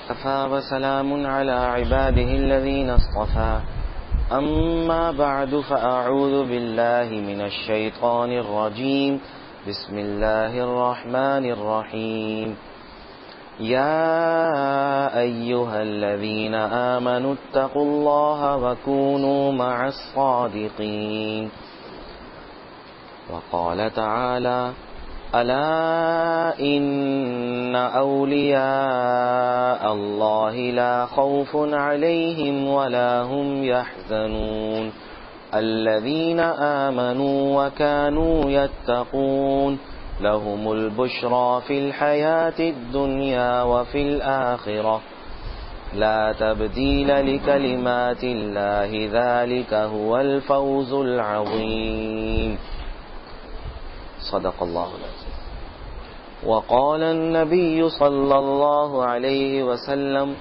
وكفى وسلام على عباده الذين اصطفى أما بعد فأعوذ بالله من الشيطان الرجيم بسم الله الرحمن الرحيم يا أيها الذين آمنوا اتقوا الله وكونوا مع الصادقين وقال تعالى ألا إن أولياء الله لا خوف عليهم ولا هم يحزنون الذين آمنوا وكانوا يتقون لهم البشرى في الحياة الدنيا وفي الآخرة لا تبديل لكلمات الله ذلك هو الفوز العظيم صدق الله العظيم. وقال النبي صلى الله عليه وسلم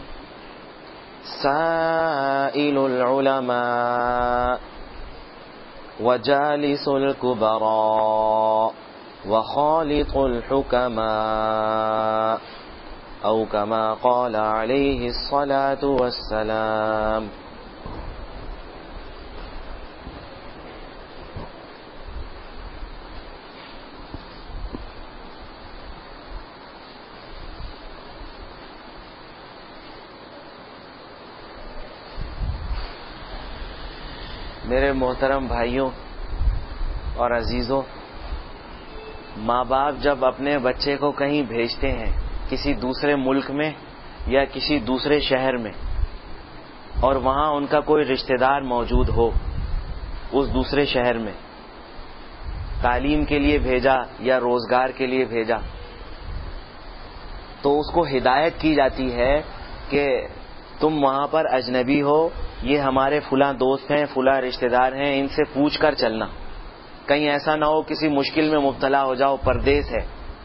سائل العلماء وجالس الكبراء وخالط الحكماء أو كما قال عليه الصلاة والسلام. میرے محترم بھائیوں اور عزیزوں، ماں باپ جب اپنے بچے کو کہیں بھیجتے ہیں کسی دوسرے ملک میں یا کسی دوسرے شہر میں، اور وہاں ان کا کوئی رشتہ دار موجود ہو اس دوسرے شہر میں، تعلیم کے لیے بھیجا یا روزگار کے لیے بھیجا، تو اس کو ہدایت کی جاتی ہے کہ تم وہاں پر اجنبی ہو، یہ ہمارے فلاں دوست ہیں، فلاں رشتہ دار ہیں، ان سے پوچھ کر چلنا، کہیں ایسا نہ ہو کسی مشکل میں مبتلا ہو جاؤ، پردیس ہے۔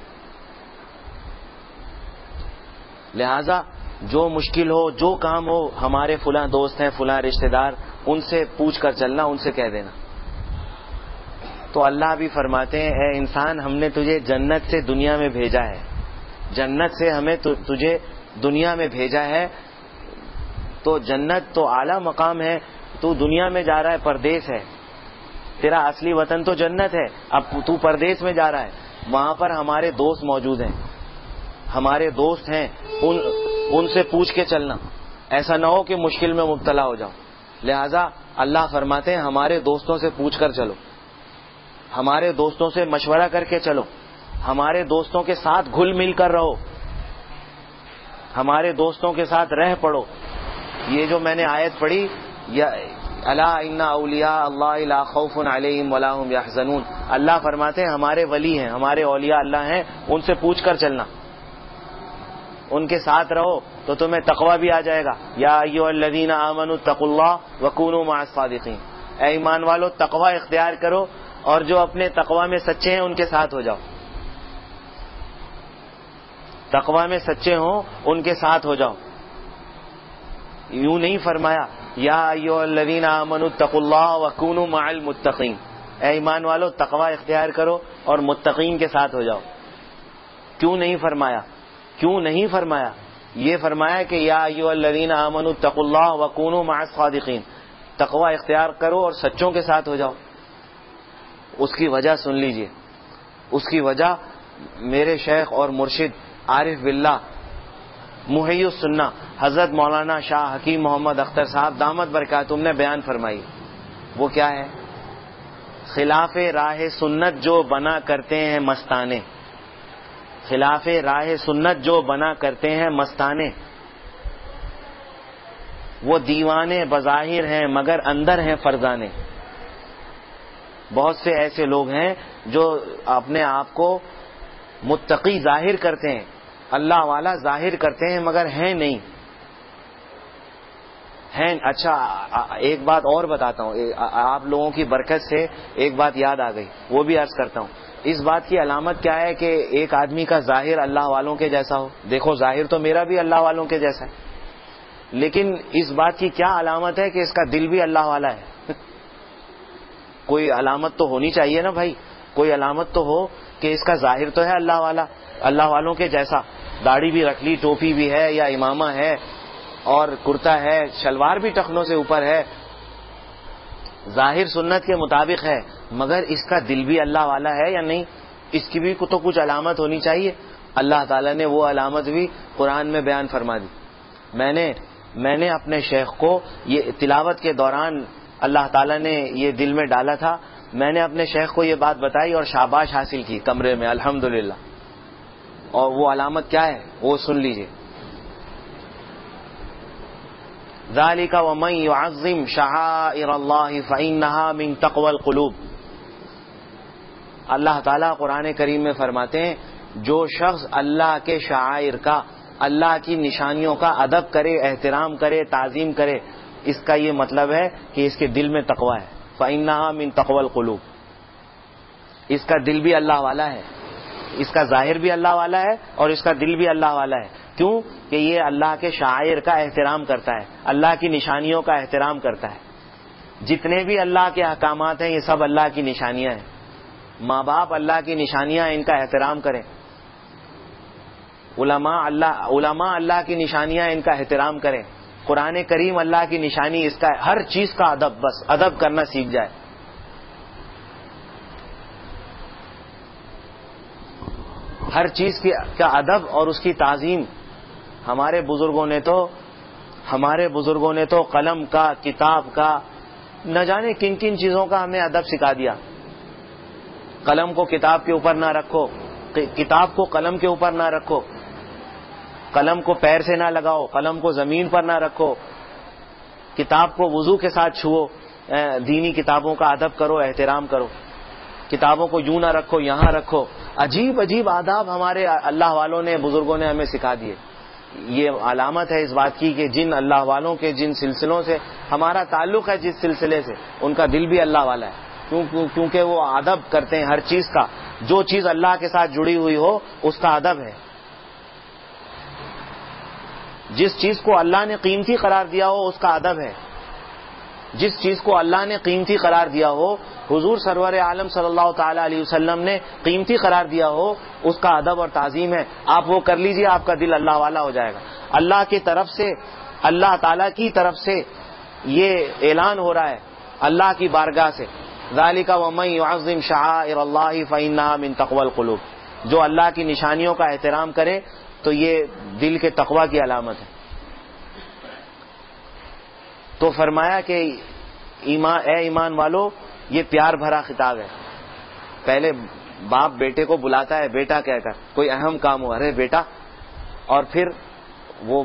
لہذا جو مشکل ہو، جو کام ہو، ہمارے فلاں دوست ہیں، فلاں رشتہ دار، ان سے پوچھ کر چلنا، ان سے کہہ دینا۔ تو اللہ بھی فرماتے ہیں اے انسان، ہم نے تجھے جنت سے دنیا میں بھیجا ہے، جنت سے ہمیں تجھے دنیا میں بھیجا ہے، تو جنت تو اعلیٰ مقام ہے، تو دنیا میں جا رہا ہے، پردیس ہے، تیرا اصلی وطن تو جنت ہے، اب تو پردیس میں جا رہا ہے، وہاں پر ہمارے دوست موجود ہیں، ہمارے دوست ہیں، ان سے پوچھ کے چلنا، ایسا نہ ہو کہ مشکل میں مبتلا ہو جاؤ۔ لہذا اللہ فرماتے ہیں ہمارے دوستوں سے پوچھ کر چلو، ہمارے دوستوں سے مشورہ کر کے چلو، ہمارے دوستوں کے ساتھ گھل مل کر رہو، ہمارے دوستوں کے ساتھ رہ پڑو۔ یہ جو میں نے آیت پڑھی، الا ان اولیاء اللہ لا خوف علیہم ولا هم یحزنون، اللہ فرماتے ہیں ہمارے ولی ہیں، ہمارے اولیاء اللہ ہیں، ان سے پوچھ کر چلنا، ان کے ساتھ رہو تو تمہیں تقوی بھی آ جائے گا۔ یا ایھا الذین آمنوا اتقوا اللہ وکونوا مع الصادقین، اے ایمان والو تقوی اختیار کرو اور جو اپنے تقوی میں سچے ہیں ان کے ساتھ ہو جاؤ، تقوی میں سچے ہوں ان کے ساتھ ہو جاؤ۔ یوں نہیں فرمایا یا ایھا الذین آمنوا اتقوا اللہ وکونوا مع المتقین، اے ایمان والو تقوی اختیار کرو اور متقین کے ساتھ ہو جاؤ۔ کیوں نہیں فرمایا؟ کیوں نہیں فرمایا؟ یہ فرمایا کہ یا ایھا الذین آمنوا اتقوا اللہ وکونوا مع الصادقین، تقوی اختیار کرو اور سچوں کے ساتھ ہو جاؤ۔ اس کی وجہ سن لیجئے، اس کی وجہ میرے شیخ اور مرشد عارف باللہ محی السنہ حضرت مولانا شاہ حکیم محمد اختر صاحب دامت برکاتہم نے بیان فرمائی۔ وہ کیا ہے؟ خلاف راہ سنت جو بنا کرتے ہیں مستانے، خلاف راہ سنت جو بنا کرتے ہیں مستانے، وہ دیوانے بظاہر ہیں مگر اندر ہیں فرزانے۔ بہت سے ایسے لوگ ہیں جو اپنے آپ کو متقی ظاہر کرتے ہیں، اللہ والا ظاہر کرتے ہیں مگر ہیں نہیں ہیں۔ اچھا ایک بات اور بتاتا ہوں، آپ لوگوں کی برکت سے ایک بات یاد آ گئی، وہ بھی عرض کرتا ہوں۔ اس بات کی علامت کیا ہے کہ ایک آدمی کا ظاہر اللہ والوں کے جیسا ہو؟ دیکھو ظاہر تو میرا بھی اللہ والوں کے جیسا ہے، لیکن اس بات کی کیا علامت ہے کہ اس کا دل بھی اللہ والا ہے؟ کوئی علامت تو ہونی چاہیے نا بھائی، کوئی علامت تو ہو کہ اس کا ظاہر تو ہے اللہ والا، اللہ والوں کے جیسا، داڑھی بھی رکھ لی, ٹوپی بھی ہے یا امامہ ہے اور کرتا ہے, شلوار بھی ٹخنوں سے اوپر ہے, ظاہر سنت کے مطابق ہے, مگر اس کا دل بھی اللہ والا ہے یا نہیں, اس کی بھی تو کچھ علامت ہونی چاہیے. اللہ تعالیٰ نے وہ علامت بھی قرآن میں بیان فرما دی. میں نے اپنے شیخ کو یہ تلاوت کے دوران اللہ تعالیٰ نے یہ دل میں ڈالا تھا, میں نے اپنے شیخ کو یہ بات بتائی اور شاباش حاصل کی کمرے میں الحمدللہ. اور وہ علامت کیا ہے وہ سن لیجئے. ذالک ومن یعظم شعائر اللہ فإنہا من تقوی القلوب. اللہ تعالیٰ قرآن کریم میں فرماتے ہیں جو شخص اللہ کے شعائر کا, اللہ کی نشانیوں کا ادب کرے, احترام کرے, تعظیم کرے, اس کا یہ مطلب ہے کہ اس کے دل میں تقوی ہے. فإنہا من تقوی القلوب. اس کا دل بھی اللہ والا ہے, اس کا ظاہر بھی اللہ والا ہے اور اس کا دل بھی اللہ والا ہے. کیوں کہ یہ اللہ کے شعائر کا احترام کرتا ہے, اللہ کی نشانیوں کا احترام کرتا ہے. جتنے بھی اللہ کے احکامات ہیں یہ سب اللہ کی نشانیاں ہیں. ماں باپ اللہ کی نشانیاں ہیں, ان کا احترام کریں. علماء اللہ کی نشانیاں, ان کا احترام کریں. قرآن کریم اللہ کی نشانی, اس کا ہر چیز کا ادب, بس ادب کرنا سیکھ جائے. ہر چیز کا ادب اور اس کی تعظیم. ہمارے بزرگوں نے تو قلم کا, کتاب کا, نہ جانے کن کن چیزوں کا ہمیں ادب سکھا دیا. قلم کو کتاب کے اوپر نہ رکھو, کتاب کو قلم کے اوپر نہ رکھو, قلم کو پیر سے نہ لگاؤ, قلم کو زمین پر نہ رکھو, کتاب کو وضو کے ساتھ چھو, دینی کتابوں کا ادب کرو, احترام کرو. کتابوں کو یوں نہ رکھو, یہاں رکھو. عجیب عجیب آداب ہمارے اللہ والوں نے, بزرگوں نے ہمیں سکھا دیے. یہ علامت ہے اس بات کی کہ جن اللہ والوں کے جن سلسلوں سے ہمارا تعلق ہے, جس سلسلے سے, ان کا دل بھی اللہ والا ہے. کیونکہ وہ ادب کرتے ہیں ہر چیز کا. جو چیز اللہ کے ساتھ جڑی ہوئی ہو اس کا ادب ہے. جس چیز کو اللہ نے قیمتی قرار دیا ہو اس کا ادب ہے. جس چیز کو اللہ نے قیمتی قرار دیا ہو, حضور سرور عالم صلی اللہ تعالی علیہ وسلم نے قیمتی قرار دیا ہو, اس کا ادب اور تعظیم ہے. آپ وہ کر لیجئے, آپ کا دل اللہ والا ہو جائے گا. اللہ کی طرف سے, اللہ تعالی کی طرف سے یہ اعلان ہو رہا ہے اللہ کی بارگاہ سے, ذالک ومن یعظم شعائر اللہ فإنہا من تقوی القلوب. جو اللہ کی نشانیوں کا احترام کرے تو یہ دل کے تقوی کی علامت ہے. تو فرمایا کہ اے ایمان والو, یہ پیار بھرا خطاب ہے. پہلے باپ بیٹے کو بلاتا ہے بیٹا کہہ کر, کوئی اہم کام ہو, ارے بیٹا, اور پھر وہ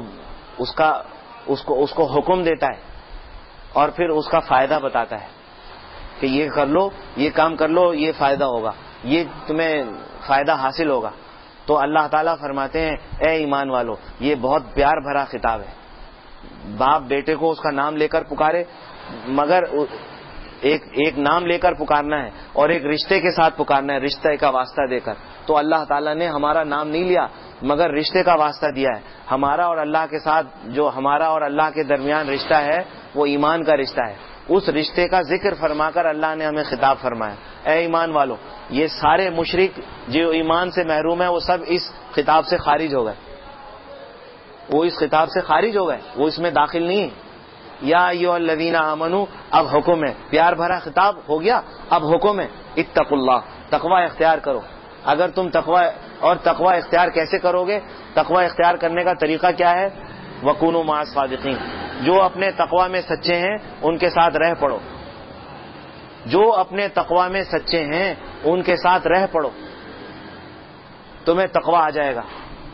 اس کو حکم دیتا ہے اور پھر اس کا فائدہ بتاتا ہے کہ یہ کر لو, یہ کام کر لو, یہ فائدہ ہوگا, یہ تمہیں فائدہ حاصل ہوگا. تو اللہ تعالیٰ فرماتے ہیں اے ایمان والو, یہ بہت پیار بھرا خطاب ہے. باپ بیٹے کو اس کا نام لے کر پکارے, مگر ایک نام لے کر پکارنا ہے اور ایک رشتے کے ساتھ پکارنا ہے, رشتے کا واسطہ دے کر. تو اللہ تعالیٰ نے ہمارا نام نہیں لیا مگر رشتے کا واسطہ دیا ہے. ہمارا اور اللہ کے ساتھ جو ہمارا اور اللہ کے درمیان رشتہ ہے وہ ایمان کا رشتہ ہے. اس رشتے کا ذکر فرما کر اللہ نے ہمیں خطاب فرمایا اے ایمان والو. یہ سارے مشرک جو ایمان سے محروم ہیں وہ سب اس خطاب سے خارج ہو گئے, وہ اس خطاب سے خارج ہو گئے, وہ اس میں داخل نہیں. یا ایھا الذین آمنو, اب حکم ہے, پیار بھرا خطاب ہو گیا, اب حکم ہے اتقوا اللہ, تقوی اختیار کرو. اگر تم تقوی اختیار کیسے کرو گے؟ تقوی اختیار کرنے کا طریقہ کیا ہے؟ وکونوا مع الصادقین. جو اپنے تقوی میں سچے ہیں ان کے ساتھ رہ پڑو, جو اپنے تقوی میں سچے ہیں ان کے ساتھ رہ پڑو, تمہیں تقوی آ جائے گا.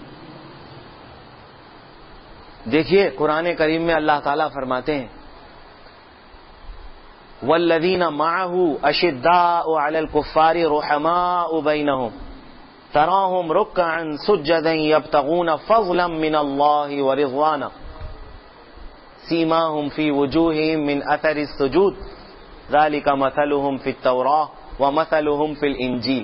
دیکھیے قرآن کریم میں اللہ تعالیٰ فرماتے ہیں والذین معہ اشداء علی الکفار رحماء بینہم تراہم رکعا سجدا یبتغون فضلا من اللہ ورضوانا سیماہم فی وجوہہم من اثر السجود ذالک مثلہم فی التوراۃ ومثلہم فی الانجیل.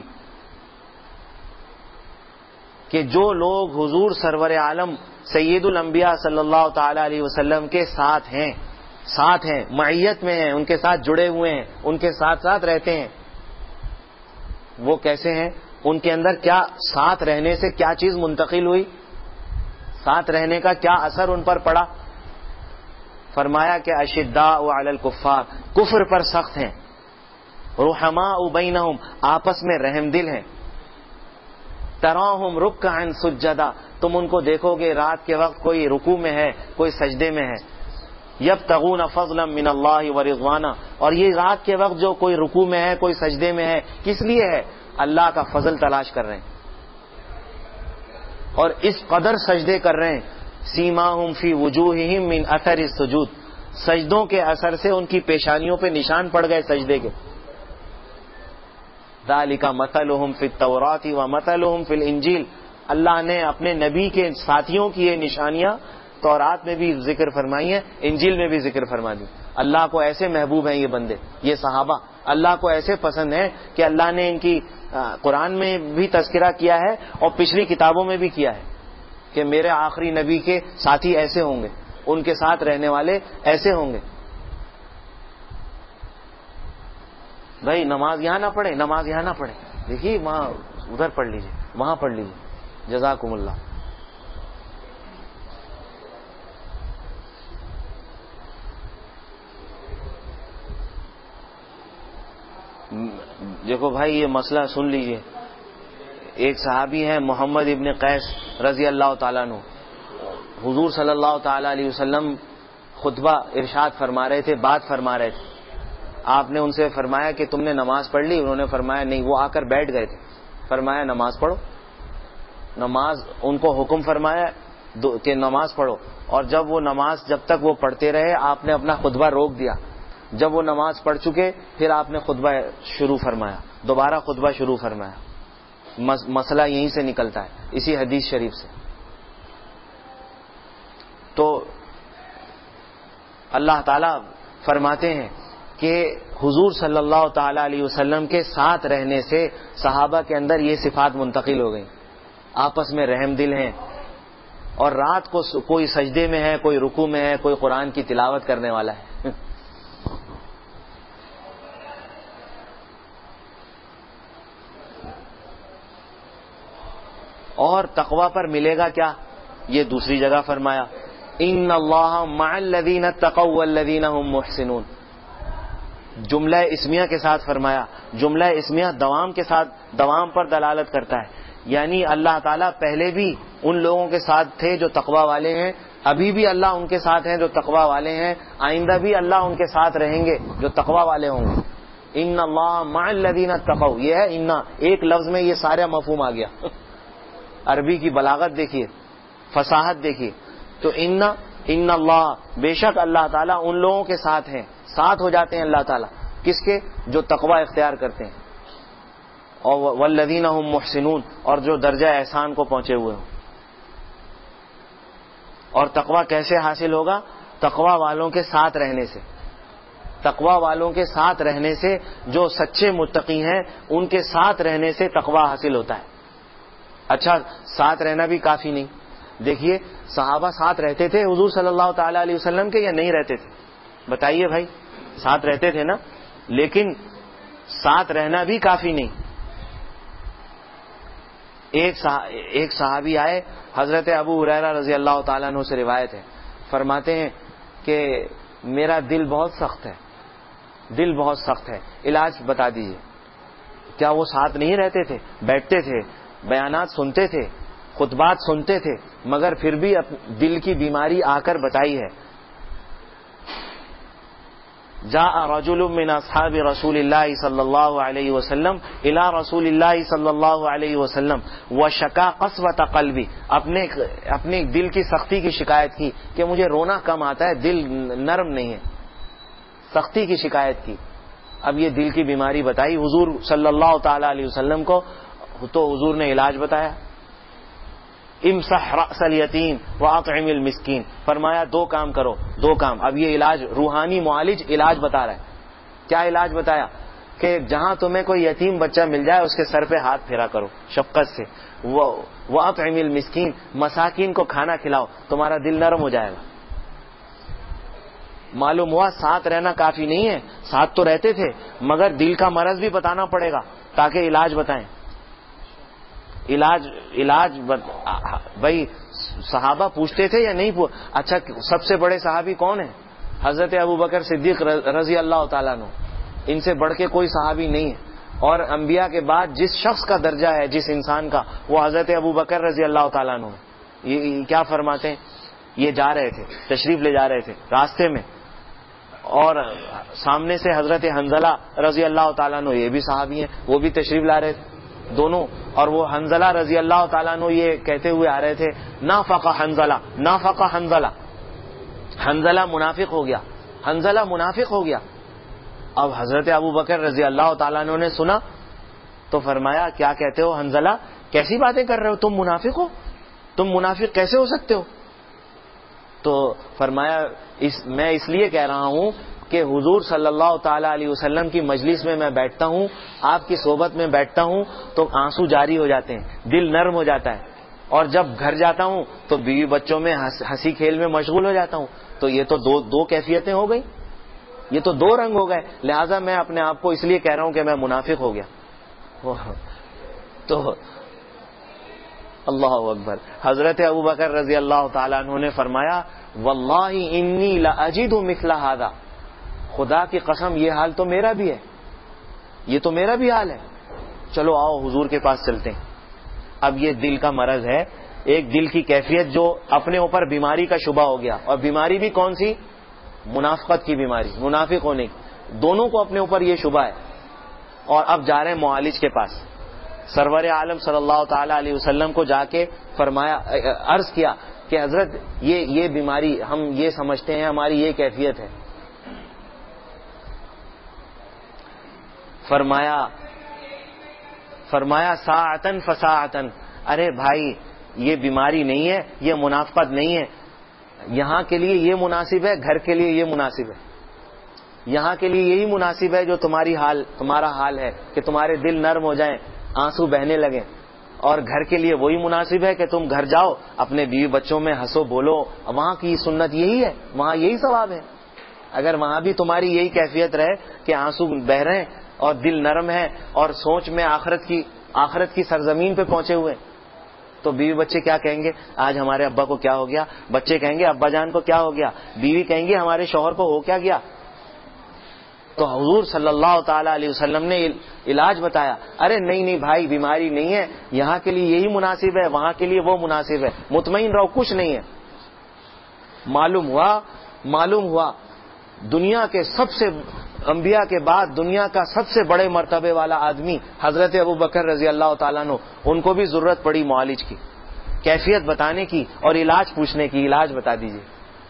کہ جو لوگ حضور سرور عالم سید الانبیاء صلی اللہ تعالی علیہ وسلم کے ساتھ ہیں, معیت میں ہیں, ان کے ساتھ جڑے ہوئے ہیں, ان کے ساتھ ساتھ رہتے ہیں, وہ کیسے ہیں؟ ان کے اندر کیا ساتھ رہنے سے کیا چیز منتقل ہوئی؟ ساتھ رہنے کا کیا اثر ان پر پڑا؟ فرمایا کہ اشداء علی الکفار، کفر پر سخت ہیں، رحماء بینہم، آپس میں رحم دل ہیں، تراہم رکعا سجدا، تم ان کو دیکھو گے رات کے وقت کوئی رکوع میں ہے، کوئی سجدے میں ہے، یبتغون فضلا من اللہ ورضوانا، اور یہ رات کے وقت جو کوئی رکوع میں ہے، کوئی سجدے میں ہے، کس لیے ہے؟ اللہ کا فضل تلاش کر رہے ہیں، اور اس قدر سجدے کر رہے ہیں، سیماہم فی وجوہہم من اثر السجود، سجدوں کے اثر سے ان کی پیشانیوں پہ نشان پڑ گئے سجدے کے. ذالک مثلہم فی التوراۃ ومثلہم فی الانجیل، اللہ نے اپنے نبی کے ساتھیوں کی یہ نشانیاں تورات میں بھی ذکر فرمائی ہیں، انجیل میں بھی ذکر فرما دی. اللہ کو ایسے محبوب ہیں یہ بندے، یہ صحابہ اللہ کو ایسے پسند ہیں کہ اللہ نے ان کی قرآن میں بھی تذکرہ کیا ہے اور پچھلی کتابوں میں بھی کیا ہے کہ میرے آخری نبی کے ساتھی ایسے ہوں گے، ان کے ساتھ رہنے والے ایسے ہوں گے. بھائی نماز یہاں نہ پڑھے، نماز یہاں نہ پڑھے، دیکھیے وہاں ادھر پڑھ لیجیے، وہاں پڑھ لیجیے، جزاکم اللہ. دیکھو بھائی یہ مسئلہ سن لیجئے. ایک صحابی ہیں محمد ابن قیس رضی اللہ تعالیٰ عنہ، حضور صلی اللہ تعالیٰ علیہ وسلم خطبہ ارشاد فرما رہے تھے، بات فرما رہے تھے. آپ نے ان سے فرمایا کہ تم نے نماز پڑھ لی؟ انہوں نے فرمایا نہیں. وہ آ کر بیٹھ گئے تھے. فرمایا نماز پڑھو. نماز ان کو حکم فرمایا کہ نماز پڑھو، اور جب وہ نماز جب تک وہ پڑھتے رہے آپ نے اپنا خطبہ روک دیا. جب وہ نماز پڑھ چکے پھر آپ نے خطبہ شروع فرمایا، دوبارہ خطبہ شروع فرمایا. مسئلہ یہیں سے نکلتا ہے، اسی حدیث شریف سے. تو اللہ تعالی فرماتے ہیں کہ حضور صلی اللہ تعالی علیہ وسلم کے ساتھ رہنے سے صحابہ کے اندر یہ صفات منتقل ہو گئیں، آپس میں رحم دل ہیں، اور رات کو کوئی سجدے میں ہے، کوئی رکوع میں ہے، کوئی قرآن کی تلاوت کرنے والا ہے. اور تقوی پر ملے گا کیا؟ یہ دوسری جگہ فرمایا ان اللہ مع الذین اتقوا والذین هم محسنون. جملہ اسمیہ کے ساتھ فرمایا. جملہ اسمیہ دوام کے ساتھ، دوام پر دلالت کرتا ہے، یعنی اللہ تعالیٰ پہلے بھی ان لوگوں کے ساتھ تھے جو تقوی والے ہیں، ابھی بھی اللہ ان کے ساتھ ہیں جو تقوی والے ہیں، آئندہ بھی اللہ ان کے ساتھ رہیں گے جو تقوی والے ہوں گے. ان اللہ مع الذین اتقوا، یہ ہے ان، ایک لفظ میں یہ سارا مفہوم آ گیا. عربی کی بلاغت دیکھیے، فصاحت دیکھیے. تو ان اللہ، بے شک اللہ تعالیٰ ان لوگوں کے ساتھ ہیں، ساتھ ہو جاتے ہیں اللہ تعالیٰ، کس کے؟ جو تقوی اختیار کرتے ہیں. اور والذین هم محسنون، اور جو درجہ احسان کو پہنچے ہوئے ہوں. اور تقوی کیسے حاصل ہوگا؟ تقوی والوں کے ساتھ رہنے سے. تقوی والوں کے ساتھ رہنے سے، جو سچے متقی ہیں ان کے ساتھ رہنے سے تقوی حاصل ہوتا ہے. اچھا ساتھ رہنا بھی کافی نہیں. دیکھیے صحابہ ساتھ رہتے تھے حضور صلی اللہ تعالی علیہ وسلم کے یا نہیں رہتے تھے؟ بتائیے بھائی. ساتھ رہتے تھے نا، لیکن ساتھ رہنا بھی کافی نہیں. ایک صحابی آئے، حضرت ابو ہریرہ رضی اللہ تعالیٰ عنہ سے روایت ہے، فرماتے ہیں کہ میرا دل بہت سخت ہے، دل بہت سخت ہے، علاج بتا دیجیے. کیا وہ ساتھ نہیں رہتے تھے؟ بیٹھتے تھے، بیانات سنتے تھے، خطبات سنتے تھے، مگر پھر بھی دل کی بیماری آ کر بتائی ہے. جاء رجل من اصحاب رسول اللہ صلی اللہ علیہ وسلم الى رسول اللہ صلی اللہ علیہ وسلم وشکا قسوۃ قلبی، اپنے دل کی سختی کی شکایت کی کہ مجھے رونا کم آتا ہے، دل نرم نہیں ہے، سختی کی شکایت کی. اب یہ دل کی بیماری بتائی حضور صلی اللہ تعالی علیہ وسلم کو، تو حضور نے علاج بتایا. امسح رأس الیتیم واطعم المسکین، فرمایا دو کام کرو، دو کام. اب یہ علاج، روحانی معالج علاج بتا رہا ہے. کیا علاج بتایا؟ کہ جہاں تمہیں کوئی یتیم بچہ مل جائے اس کے سر پہ ہاتھ پھیرا کرو شفقت سے. واطعم المسکین، مساکین کو کھانا کھلاؤ، تمہارا دل نرم ہو جائے گا. معلوم ہوا ساتھ رہنا کافی نہیں ہے، ساتھ تو رہتے تھے مگر دل کا مرض بھی بتانا پڑے گا تاکہ علاج بتائیں. علاج بھائی صحابہ پوچھتے تھے یا نہیں اچھا سب سے بڑے صحابی کون ہیں؟ حضرت ابوبکر صدیق رضی اللہ تعالیٰ عنہ، ان سے بڑھ کے کوئی صحابی نہیں ہے. اور انبیاء کے بعد جس شخص کا درجہ ہے جس انسان کا، وہ حضرت ابوبکر رضی اللہ تعالیٰ عنہ. یہ کیا فرماتے ہیں؟ یہ جا رہے تھے، تشریف لے جا رہے تھے راستے میں، اور سامنے سے حضرت حنظلہ رضی اللہ تعالیٰ عنہ، یہ بھی صحابی ہیں، وہ بھی تشریف لا رہے تھے دونوں. اور وہ حنظلہ رضی اللہ تعالیٰ عنہ یہ کہتے ہوئے آ رہے تھے نافق حنظلہ، نافق حنظلہ، حنظلہ منافق ہو گیا، حنظلہ منافق ہو گیا. اب حضرت ابوبکر رضی اللہ تعالیٰ عنہ نے سنا تو فرمایا کیا کہتے ہو حنظلہ، کیسی باتیں کر رہے ہو، تم منافق ہو، تم منافق کیسے ہو سکتے ہو؟ تو فرمایا میں اس لیے کہہ رہا ہوں کہ حضور صلی اللہ تعالی علیہ وسلم کی مجلس میں بیٹھتا ہوں، آپ کی صحبت میں بیٹھتا ہوں تو آنسو جاری ہو جاتے ہیں، دل نرم ہو جاتا ہے. اور جب گھر جاتا ہوں تو بیوی بچوں میں ہنسی کھیل میں مشغول ہو جاتا ہوں. تو یہ تو دو کیفیتیں ہو گئی، یہ تو دو رنگ ہو گئے. لہذا میں اپنے آپ کو اس لیے کہہ رہا ہوں کہ میں منافق ہو گیا. تو اللہ اکبر. حضرت ابوبکر رضی اللہ تعالیٰ عنہ نے فرمایا واللہ انی لاجد مثل ھذا، خدا کی قسم یہ حال تو میرا بھی ہے، یہ تو میرا بھی حال ہے. چلو آؤ حضور کے پاس چلتے ہیں. اب یہ دل کا مرض ہے، ایک دل کی کیفیت جو اپنے اوپر بیماری کا شبہ ہو گیا. اور بیماری بھی کون سی؟ منافقت کی بیماری، منافق ہونے کی. دونوں کو اپنے اوپر یہ شبہ ہے. اور اب جا رہے ہیں معالج کے پاس. سرور عالم صلی اللہ تعالی علیہ وسلم کو جا کے فرمایا، عرض کیا کہ حضرت یہ بیماری ہم یہ سمجھتے ہیں ہماری یہ کیفیت ہے. فرمایا ساعتن فساعتن، ارے بھائی یہ بیماری نہیں ہے، یہ منافقت نہیں ہے. یہاں کے لیے یہ مناسب ہے، گھر کے لیے یہ مناسب ہے. یہاں کے لیے یہی مناسب ہے جو تمہارا حال ہے کہ تمہارے دل نرم ہو جائیں، آنسو بہنے لگیں. اور گھر کے لیے وہی مناسب ہے کہ تم گھر جاؤ، اپنے بیوی بچوں میں ہنسو بولو. وہاں کی سنت یہی ہے، وہاں یہی ثواب ہے. اگر وہاں بھی تمہاری یہی کیفیت رہے کہ آنسو بہ رہے ہیں اور دل نرم ہے اور سوچ میں آخرت کی سرزمین پہ پہنچے ہوئے، تو بیوی بچے کیا کہیں گے؟ آج ہمارے ابا کو کیا ہو گیا؟ بچے کہیں گے ابا جان کو کیا ہو گیا؟ بیوی کہیں گے ہمارے شوہر کو ہو کیا گیا؟ تو حضور صلی اللہ تعالی علیہ وسلم نے علاج بتایا. ارے نہیں بھائی، بیماری نہیں ہے، یہاں کے لیے یہی مناسب ہے، وہاں کے لیے وہ مناسب ہے، مطمئن رہو، کچھ نہیں ہے. معلوم ہوا دنیا کے سب سے انبیاء کے بعد دنیا کا سب سے بڑے مرتبے والا آدمی حضرت ابوبکر رضی اللہ تعالیٰ عنہ، ان کو بھی ضرورت پڑی معالج کی، کیفیت بتانے کی اور علاج پوچھنے کی. علاج بتا دیجئے.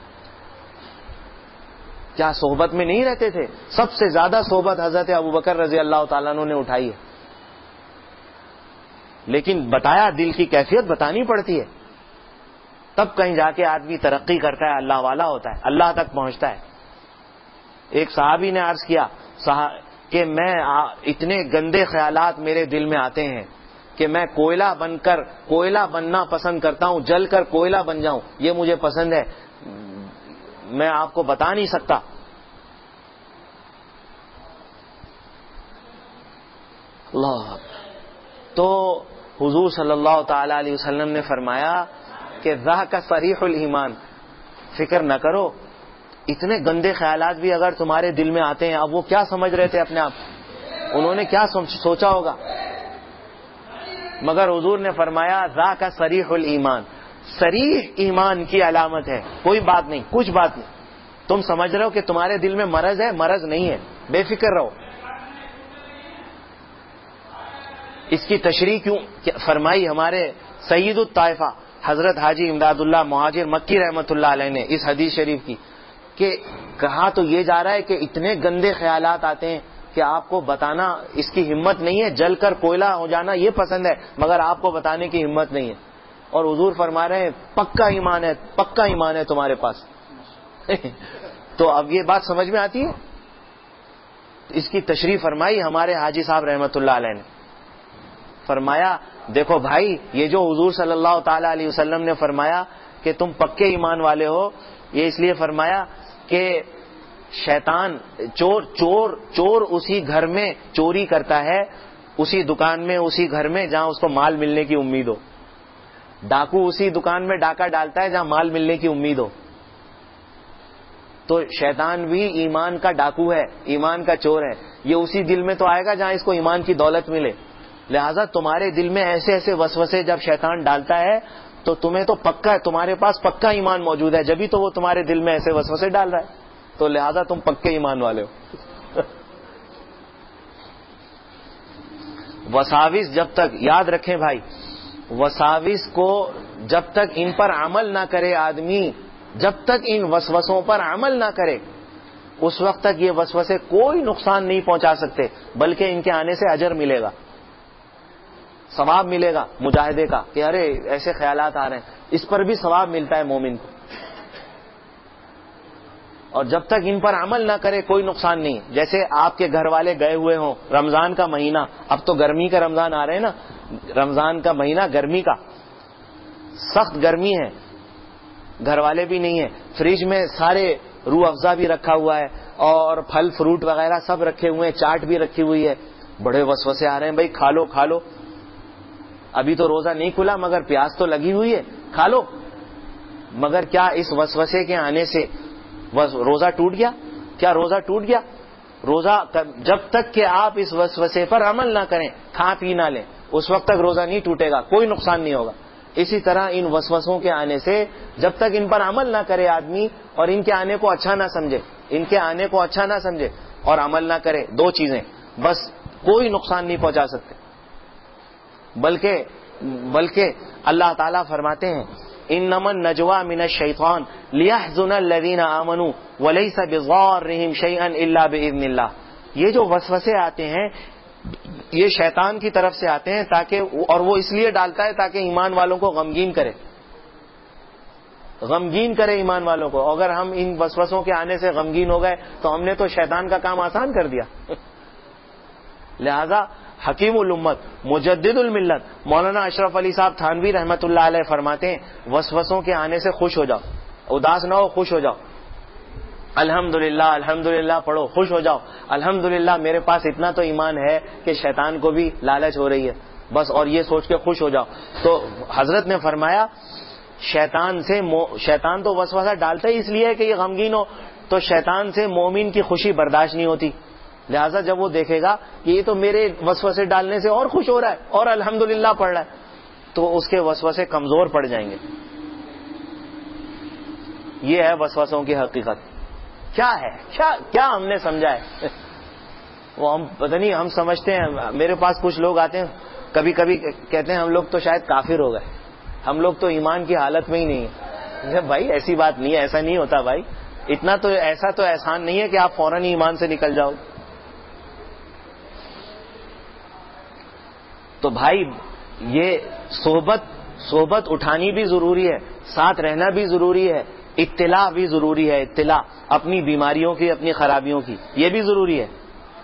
کیا صحبت میں نہیں رہتے تھے؟ سب سے زیادہ صحبت حضرت ابوبکر رضی اللہ تعالیٰ عنہ نے اٹھائی ہے. لیکن بتایا، دل کی کیفیت بتانی پڑتی ہے، تب کہیں جا کے آدمی ترقی کرتا ہے، اللہ والا ہوتا ہے، اللہ تک پہنچتا ہے. ایک صحابی نے عرض کیا کہ میں اتنے گندے خیالات میرے دل میں آتے ہیں کہ میں کوئلہ بننا پسند کرتا ہوں، جل کر کوئلہ بن جاؤں، یہ مجھے پسند ہے، میں آپ کو بتا نہیں سکتا. اللہ. تو حضور صلی اللہ تعالی علیہ وسلم نے فرمایا کہ ذاک صریح الایمان، فکر نہ کرو، اتنے گندے خیالات بھی اگر تمہارے دل میں آتے ہیں. اب وہ کیا سمجھ رہے تھے اپنے آپ، انہوں نے کیا سوچا ہوگا؟ مگر حضور نے فرمایا ذاک صریح الایمان، صریح ایمان کی علامت ہے. کوئی بات نہیں، کچھ بات نہیں. تم سمجھ رہے ہو کہ تمہارے دل میں مرض ہے، مرض نہیں ہے، بے فکر رہو. اس کی تشریح کیوں فرمائی ہمارے سید الطائفہ حضرت حاجی امداد اللہ مہاجر مکی رحمۃ اللہ علیہ نے اس حدیث شریف کی، کہ کہا تو یہ جا رہا ہے کہ اتنے گندے خیالات آتے ہیں کہ آپ کو بتانا اس کی ہمت نہیں ہے، جل کر کوئلہ ہو جانا یہ پسند ہے، مگر آپ کو بتانے کی ہمت نہیں ہے. اور حضور فرما رہے ہیں پکا ایمان ہے تمہارے پاس. تو اب یہ بات سمجھ میں آتی ہے. اس کی تشریح فرمائی ہمارے حاجی صاحب رحمۃ اللہ علیہ نے. فرمایا دیکھو بھائی، یہ جو حضور صلی اللہ تعالی علیہ وسلم نے فرمایا کہ تم پکے ایمان والے ہو، یہ اس لیے فرمایا کہ شیطان چور اسی گھر میں چوری کرتا ہے، اسی دکان میں، اسی گھر میں جہاں اس کو مال ملنے کی امید ہو. ڈاکو اسی دکان میں ڈاکہ ڈالتا ہے جہاں مال ملنے کی امید ہو. تو شیطان بھی ایمان کا ڈاکو ہے, ایمان کا چور ہے. یہ اسی دل میں تو آئے گا جہاں اس کو ایمان کی دولت ملے. لہذا تمہارے دل میں ایسے ایسے وسوسے جب شیطان ڈالتا ہے تو تمہیں تو پکا ہے, تمہارے پاس پکا ایمان موجود ہے, جبھی تو وہ تمہارے دل میں ایسے وسوسے ڈال رہا ہے. تو لہذا تم پکے ایمان والے ہو. وساوس جب تک, یاد رکھیں بھائی, وساوس کو جب تک ان پر عمل نہ کرے آدمی, جب تک ان وسوسوں پر عمل نہ کرے, اس وقت تک یہ وسوسے کوئی نقصان نہیں پہنچا سکتے, بلکہ ان کے آنے سے اجر ملے گا, ثواب ملے گا مجاہدے کا, کہ ارے ایسے خیالات آ رہے ہیں, اس پر بھی ثواب ملتا ہے مومن کو. اور جب تک ان پر عمل نہ کرے کوئی نقصان نہیں. جیسے آپ کے گھر والے گئے ہوئے ہوں, رمضان کا مہینہ, اب تو گرمی کا رمضان آ رہے ہیں نا, رمضان کا مہینہ گرمی کا, سخت گرمی ہے, گھر والے بھی نہیں ہیں, فریج میں سارے روح افزا بھی رکھا ہوا ہے اور پھل فروٹ وغیرہ سب رکھے ہوئے ہیں, چاٹ بھی رکھی ہوئی ہے. بڑے وسوسے آ رہے ہیں, بھائی کھا لو کھا لو, ابھی تو روزہ نہیں کھلا مگر پیاس تو لگی ہوئی ہے, کھا لو. مگر کیا اس وسوسے کے آنے سے روزہ ٹوٹ گیا؟ کیا روزہ ٹوٹ گیا؟ روزہ جب تک کہ آپ اس وسوسے پر عمل نہ کریں, کھا پی نہ لیں, اس وقت تک روزہ نہیں ٹوٹے گا, کوئی نقصان نہیں ہوگا. اسی طرح ان وسوسوں کے آنے سے جب تک ان پر عمل نہ کرے آدمی, اور ان کے آنے کو اچھا نہ سمجھے, ان کے آنے کو اچھا نہ سمجھے اور عمل نہ کرے, دو چیزیں بس, کوئی نقصان نہیں پہنچا سکتے. بلکہ اللہ تعالیٰ فرماتے ہیں انما النجوى من الشیطان لیحزن الذین آمنوا وليس بضارهم شیئا الا باذن اللہ. یہ جو وسوسے آتے ہیں یہ شیطان کی طرف سے آتے ہیں, تاکہ, اور وہ اس لیے ڈالتا ہے تاکہ ایمان والوں کو غمگین کرے, غمگین کرے ایمان والوں کو. اگر ہم ان وسوسوں کے آنے سے غمگین ہو گئے تو ہم نے تو شیطان کا کام آسان کر دیا. لہذا حکیم الامت مجدد الملت مولانا اشرف علی صاحب تھانوی رحمۃ اللہ علیہ فرماتے ہیں وسوسوں کے آنے سے خوش ہو جاؤ, اداس نہ ہو, خوش ہو جاؤ. الحمدللہ الحمدللہ پڑھو, خوش ہو جاؤ, الحمدللہ میرے پاس اتنا تو ایمان ہے کہ شیطان کو بھی لالچ ہو رہی ہے, بس, اور یہ سوچ کے خوش ہو جاؤ. تو حضرت نے فرمایا شیطان تو وسوسہ ڈالتا ہی اس لیے کہ یہ غمگین ہو, تو شیطان سے مومن کی خوشی برداشت نہیں ہوتی. لہذا جب وہ دیکھے گا کہ یہ تو میرے وسوسے ڈالنے سے اور خوش ہو رہا ہے اور الحمدللہ پڑھ رہا ہے, تو اس کے وسوسے کمزور پڑ جائیں گے. یہ ہے وسوسوں کی حقیقت. کیا ہے, کیا ہم نے سمجھا ہے؟ وہ ہم پتہ نہیں, ہم سمجھتے ہیں. میرے پاس کچھ لوگ آتے ہیں, کبھی کبھی کہتے ہیں ہم لوگ تو شاید کافر ہو گئے, ہم لوگ تو ایمان کی حالت میں ہی نہیں ہے. بھائی ایسی بات نہیں ہے, ایسا نہیں ہوتا بھائی. اتنا تو ایسا تو احسان نہیں ہے کہ آپ فوراً ایمان سے نکل جاؤ. تو بھائی یہ صحبت اٹھانی بھی ضروری ہے, ساتھ رہنا بھی ضروری ہے, اطلاع بھی ضروری ہے, اطلاع اپنی بیماریوں کی, اپنی خرابیوں کی, یہ بھی ضروری ہے.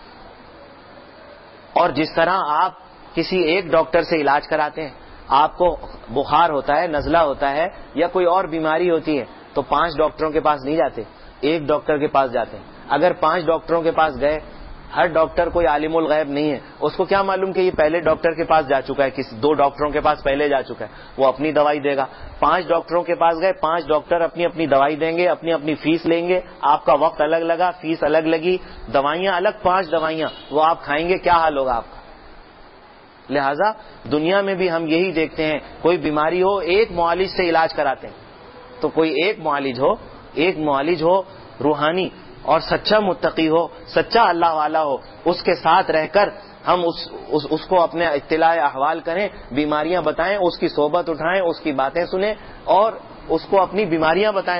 اور جس طرح آپ کسی ایک ڈاکٹر سے علاج کراتے ہیں, آپ کو بخار ہوتا ہے, نزلہ ہوتا ہے یا کوئی اور بیماری ہوتی ہے, تو 5 ڈاکٹروں کے پاس نہیں جاتے, ایک ڈاکٹر کے پاس جاتے ہیں. اگر 5 ڈاکٹروں کے پاس گئے, ہر ڈاکٹر کوئی عالم الغیب نہیں ہے, اس کو کیا معلوم کہ یہ پہلے ڈاکٹر کے پاس جا چکا ہے, 2 ڈاکٹروں کے پاس پہلے جا چکا ہے, وہ اپنی دوائی دے گا. 5 ڈاکٹروں کے پاس گئے, 5 ڈاکٹر اپنی اپنی دوائی دیں گے, اپنی اپنی فیس لیں گے, آپ کا وقت الگ لگا, فیس الگ لگی, دوائیاں الگ, 5 دوائیاں وہ آپ کھائیں گے, کیا حال ہوگا آپ کا؟ لہذا دنیا میں بھی ہم یہی دیکھتے ہیں, کوئی بیماری ہو ایک معالج سے علاج کراتے ہیں, تو کوئی ایک معالج ہو روحانی اور سچا متقی ہو, سچا اللہ والا ہو, اس کے ساتھ رہ کر ہم اس کو اپنے اطلاع احوال کریں, بیماریاں بتائیں, اس کی صحبت اٹھائیں, اس کی باتیں سنیں اور اس کو اپنی بیماریاں بتائیں.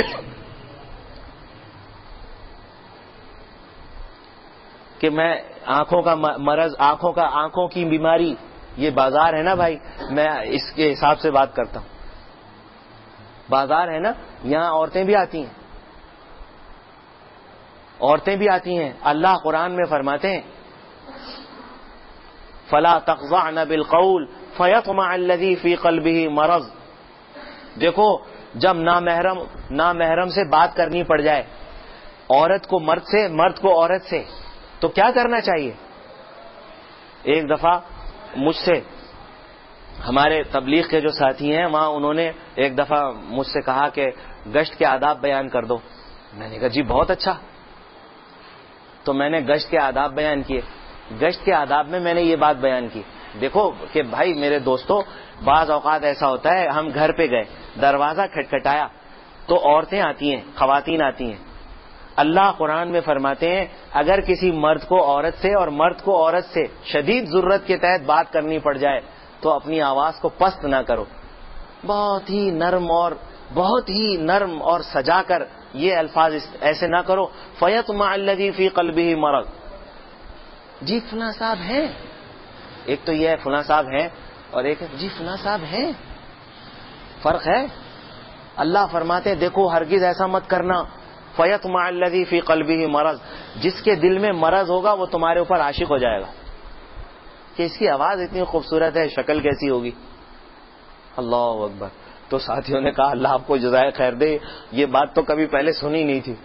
کہ میں آنکھوں کا مرض, آنکھوں کی بیماری, یہ بازار ہے نا بھائی, میں اس کے حساب سے بات کرتا ہوں. بازار ہے نا, یہاں عورتیں بھی آتی ہیں, اللہ قرآن میں فرماتے ہیں فلا تخضعن بالقول فيطمع الذي في قلبه مرض. دیکھو جب نامحرم سے بات کرنی پڑ جائے, عورت کو مرد سے, مرد کو عورت سے, تو کیا کرنا چاہیے؟ ایک دفعہ مجھ سے ہمارے تبلیغ کے جو ساتھی ہیں وہاں انہوں نے ایک دفعہ مجھ سے کہا کہ گشت کے آداب بیان کر دو. میں نے کہا جی بہت اچھا. تو میں نے گشت کے آداب بیان کیے. گشت کے آداب میں نے یہ بات بیان کی, دیکھو کہ بھائی میرے دوستو, بعض اوقات ایسا ہوتا ہے ہم گھر پہ گئے, دروازہ کھٹکھٹایا تو عورتیں آتی ہیں, خواتین آتی ہیں. اللہ قرآن میں فرماتے ہیں اگر کسی مرد کو عورت سے اور مرد کو عورت سے شدید ضرورت کے تحت بات کرنی پڑ جائے تو اپنی آواز کو پست نہ کرو, بہت ہی نرم اور سجا کر یہ الفاظ ایسے نہ کرو. فَيَطْمَعَ الَّذِي فِي قَلْبِهِ مرض. جی فلاں صاحب ہیں, ایک تو یہ ہے فلاں صاحب ہیں اور ایک ہے جی فلاں صاحب ہیں, فرق ہے. اللہ فرماتے ہیں دیکھو ہرگز ایسا مت کرنا. فَيَطْمَعَ الَّذِي فِي قَلْبِهِ مرض. جس کے دل میں مرض ہوگا وہ تمہارے اوپر عاشق ہو جائے گا کہ اس کی آواز اتنی خوبصورت ہے, شکل کیسی ہوگی. اللہ اکبر. تو ساتھیوں نے کہا اللہ آپ کو جزائے خیر دے, یہ بات تو کبھی پہلے سنی نہیں تھی.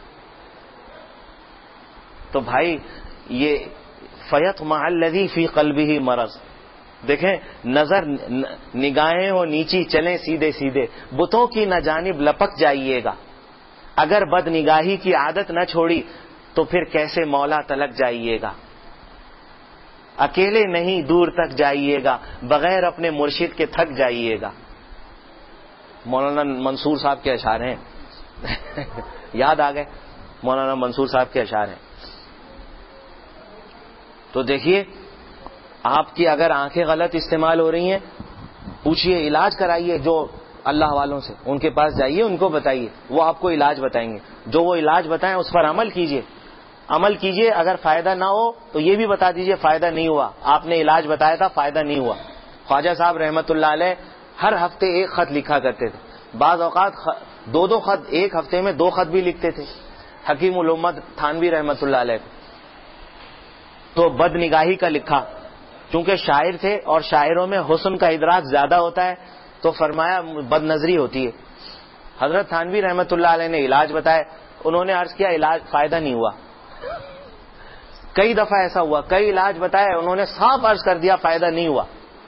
تو بھائی یہ فَيَطْمَعَ الَّذِي فِي قَلْبِهِ مرض. دیکھیں نظر نگاہیں ہو نیچی چلیں سیدھے سیدھے, بتوں کی نہ جانب لپک جائیے گا. اگر بد نگاہی کی عادت نہ چھوڑی تو پھر کیسے مولا تلک جائیے گا. اکیلے نہیں دور تک جائیے گا, بغیر اپنے مرشد کے تھک جائیے گا. مولانا منصور صاحب کے اشعار ہیں یاد آ گئے, مولانا منصور صاحب کے اشعار ہیں. تو دیکھیے آپ کی اگر آنکھیں غلط استعمال ہو رہی ہیں, پوچھئے, علاج کرائیے. جو اللہ والوں سے ان کے پاس جائیے, ان کو بتائیے, وہ آپ کو علاج بتائیں گے. جو وہ علاج بتائیں اس پر عمل کیجئے. اگر فائدہ نہ ہو تو یہ بھی بتا دیجئے فائدہ نہیں ہوا, آپ نے علاج بتایا تھا فائدہ نہیں ہوا. خواجہ صاحب رحمت اللہ علیہ ہر ہفتے ایک خط لکھا کرتے تھے, بعض اوقات دو خط, ایک ہفتے میں 2 خط بھی لکھتے تھے. حکیم الامت تھانوی رحمت اللہ علیہ تو بد نگاہی کا لکھا, چونکہ شاعر تھے اور شاعروں میں حسن کا ادراک زیادہ ہوتا ہے تو فرمایا بد نظری ہوتی ہے. حضرت تھانوی رحمت اللہ علیہ نے علاج بتائے, انہوں نے عرض کیا علاج فائدہ نہیں ہوا. کئی دفعہ ایسا ہوا, کئی علاج بتائے, انہوں نے صاف عرض کر دیا فائدہ نہیں ہوا.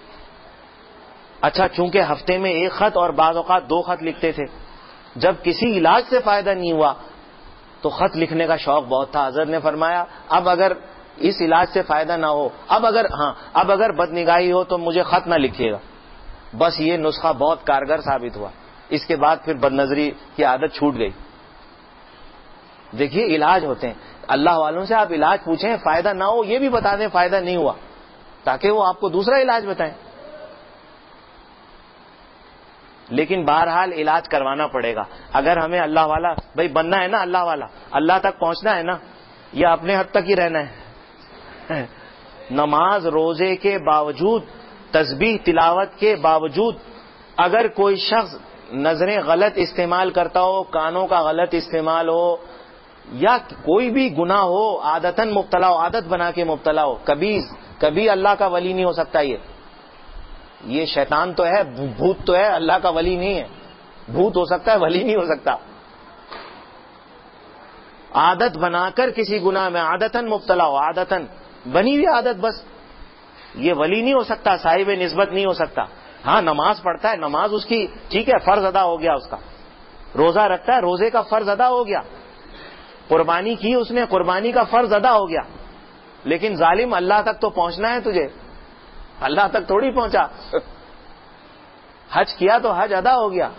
اچھا چونکہ ہفتے میں 1 خط اور بعض اوقات 2 خط لکھتے تھے, جب کسی علاج سے فائدہ نہیں ہوا تو خط لکھنے کا شوق بہت تھا. حضرت نے فرمایا اب اگر اس علاج سے فائدہ نہ ہو, اب اگر بد نگاہی ہو تو مجھے خط نہ لکھیے گا. بس یہ نسخہ بہت کارگر ثابت ہوا. اس کے بعد پھر بد نظری کی عادت چھوٹ گئی. دیکھیے علاج ہوتے ہیں, اللہ والوں سے آپ علاج پوچھیں, فائدہ نہ ہو یہ بھی بتا دیں فائدہ نہیں ہوا, تاکہ وہ آپ کو دوسرا علاج بتائیں. لیکن بہرحال علاج کروانا پڑے گا. اگر ہمیں اللہ والا بھائی بننا ہے نا, اللہ والا, اللہ تک پہنچنا ہے نا, یا اپنے حد تک ہی رہنا ہے. نماز روزے کے باوجود, تسبیح تلاوت کے باوجود اگر کوئی شخص نظریں غلط استعمال کرتا ہو, کانوں کا غلط استعمال ہو, یا کوئی بھی گناہ ہو, عادتاً مبتلا ہو, عادت بنا کے مبتلا ہو, کبھی اللہ کا ولی نہیں ہو سکتا. یہ شیطان تو ہے, بھوت تو ہے, اللہ کا ولی نہیں ہے. بھوت ہو سکتا ہے, ولی نہیں ہو سکتا. عادت بنا کر کسی گناہ میں عادتاً مبتلا ہو, عادتاً بنی ہوئی عادت, بس یہ ولی نہیں ہو سکتا, صاحب نسبت نہیں ہو سکتا. ہاں نماز پڑھتا ہے, نماز اس کی ٹھیک ہے, فرض ادا ہو گیا اس کا. روزہ رکھتا ہے, روزے کا فرض ادا ہو گیا. قربانی کی اس نے, قربانی کا فرض ادا ہو گیا. لیکن ظالم اللہ تک تو پہنچنا ہے تجھے, اللہ تک تھوڑی پہنچا. حج کیا تو حج ادا ہو گیا.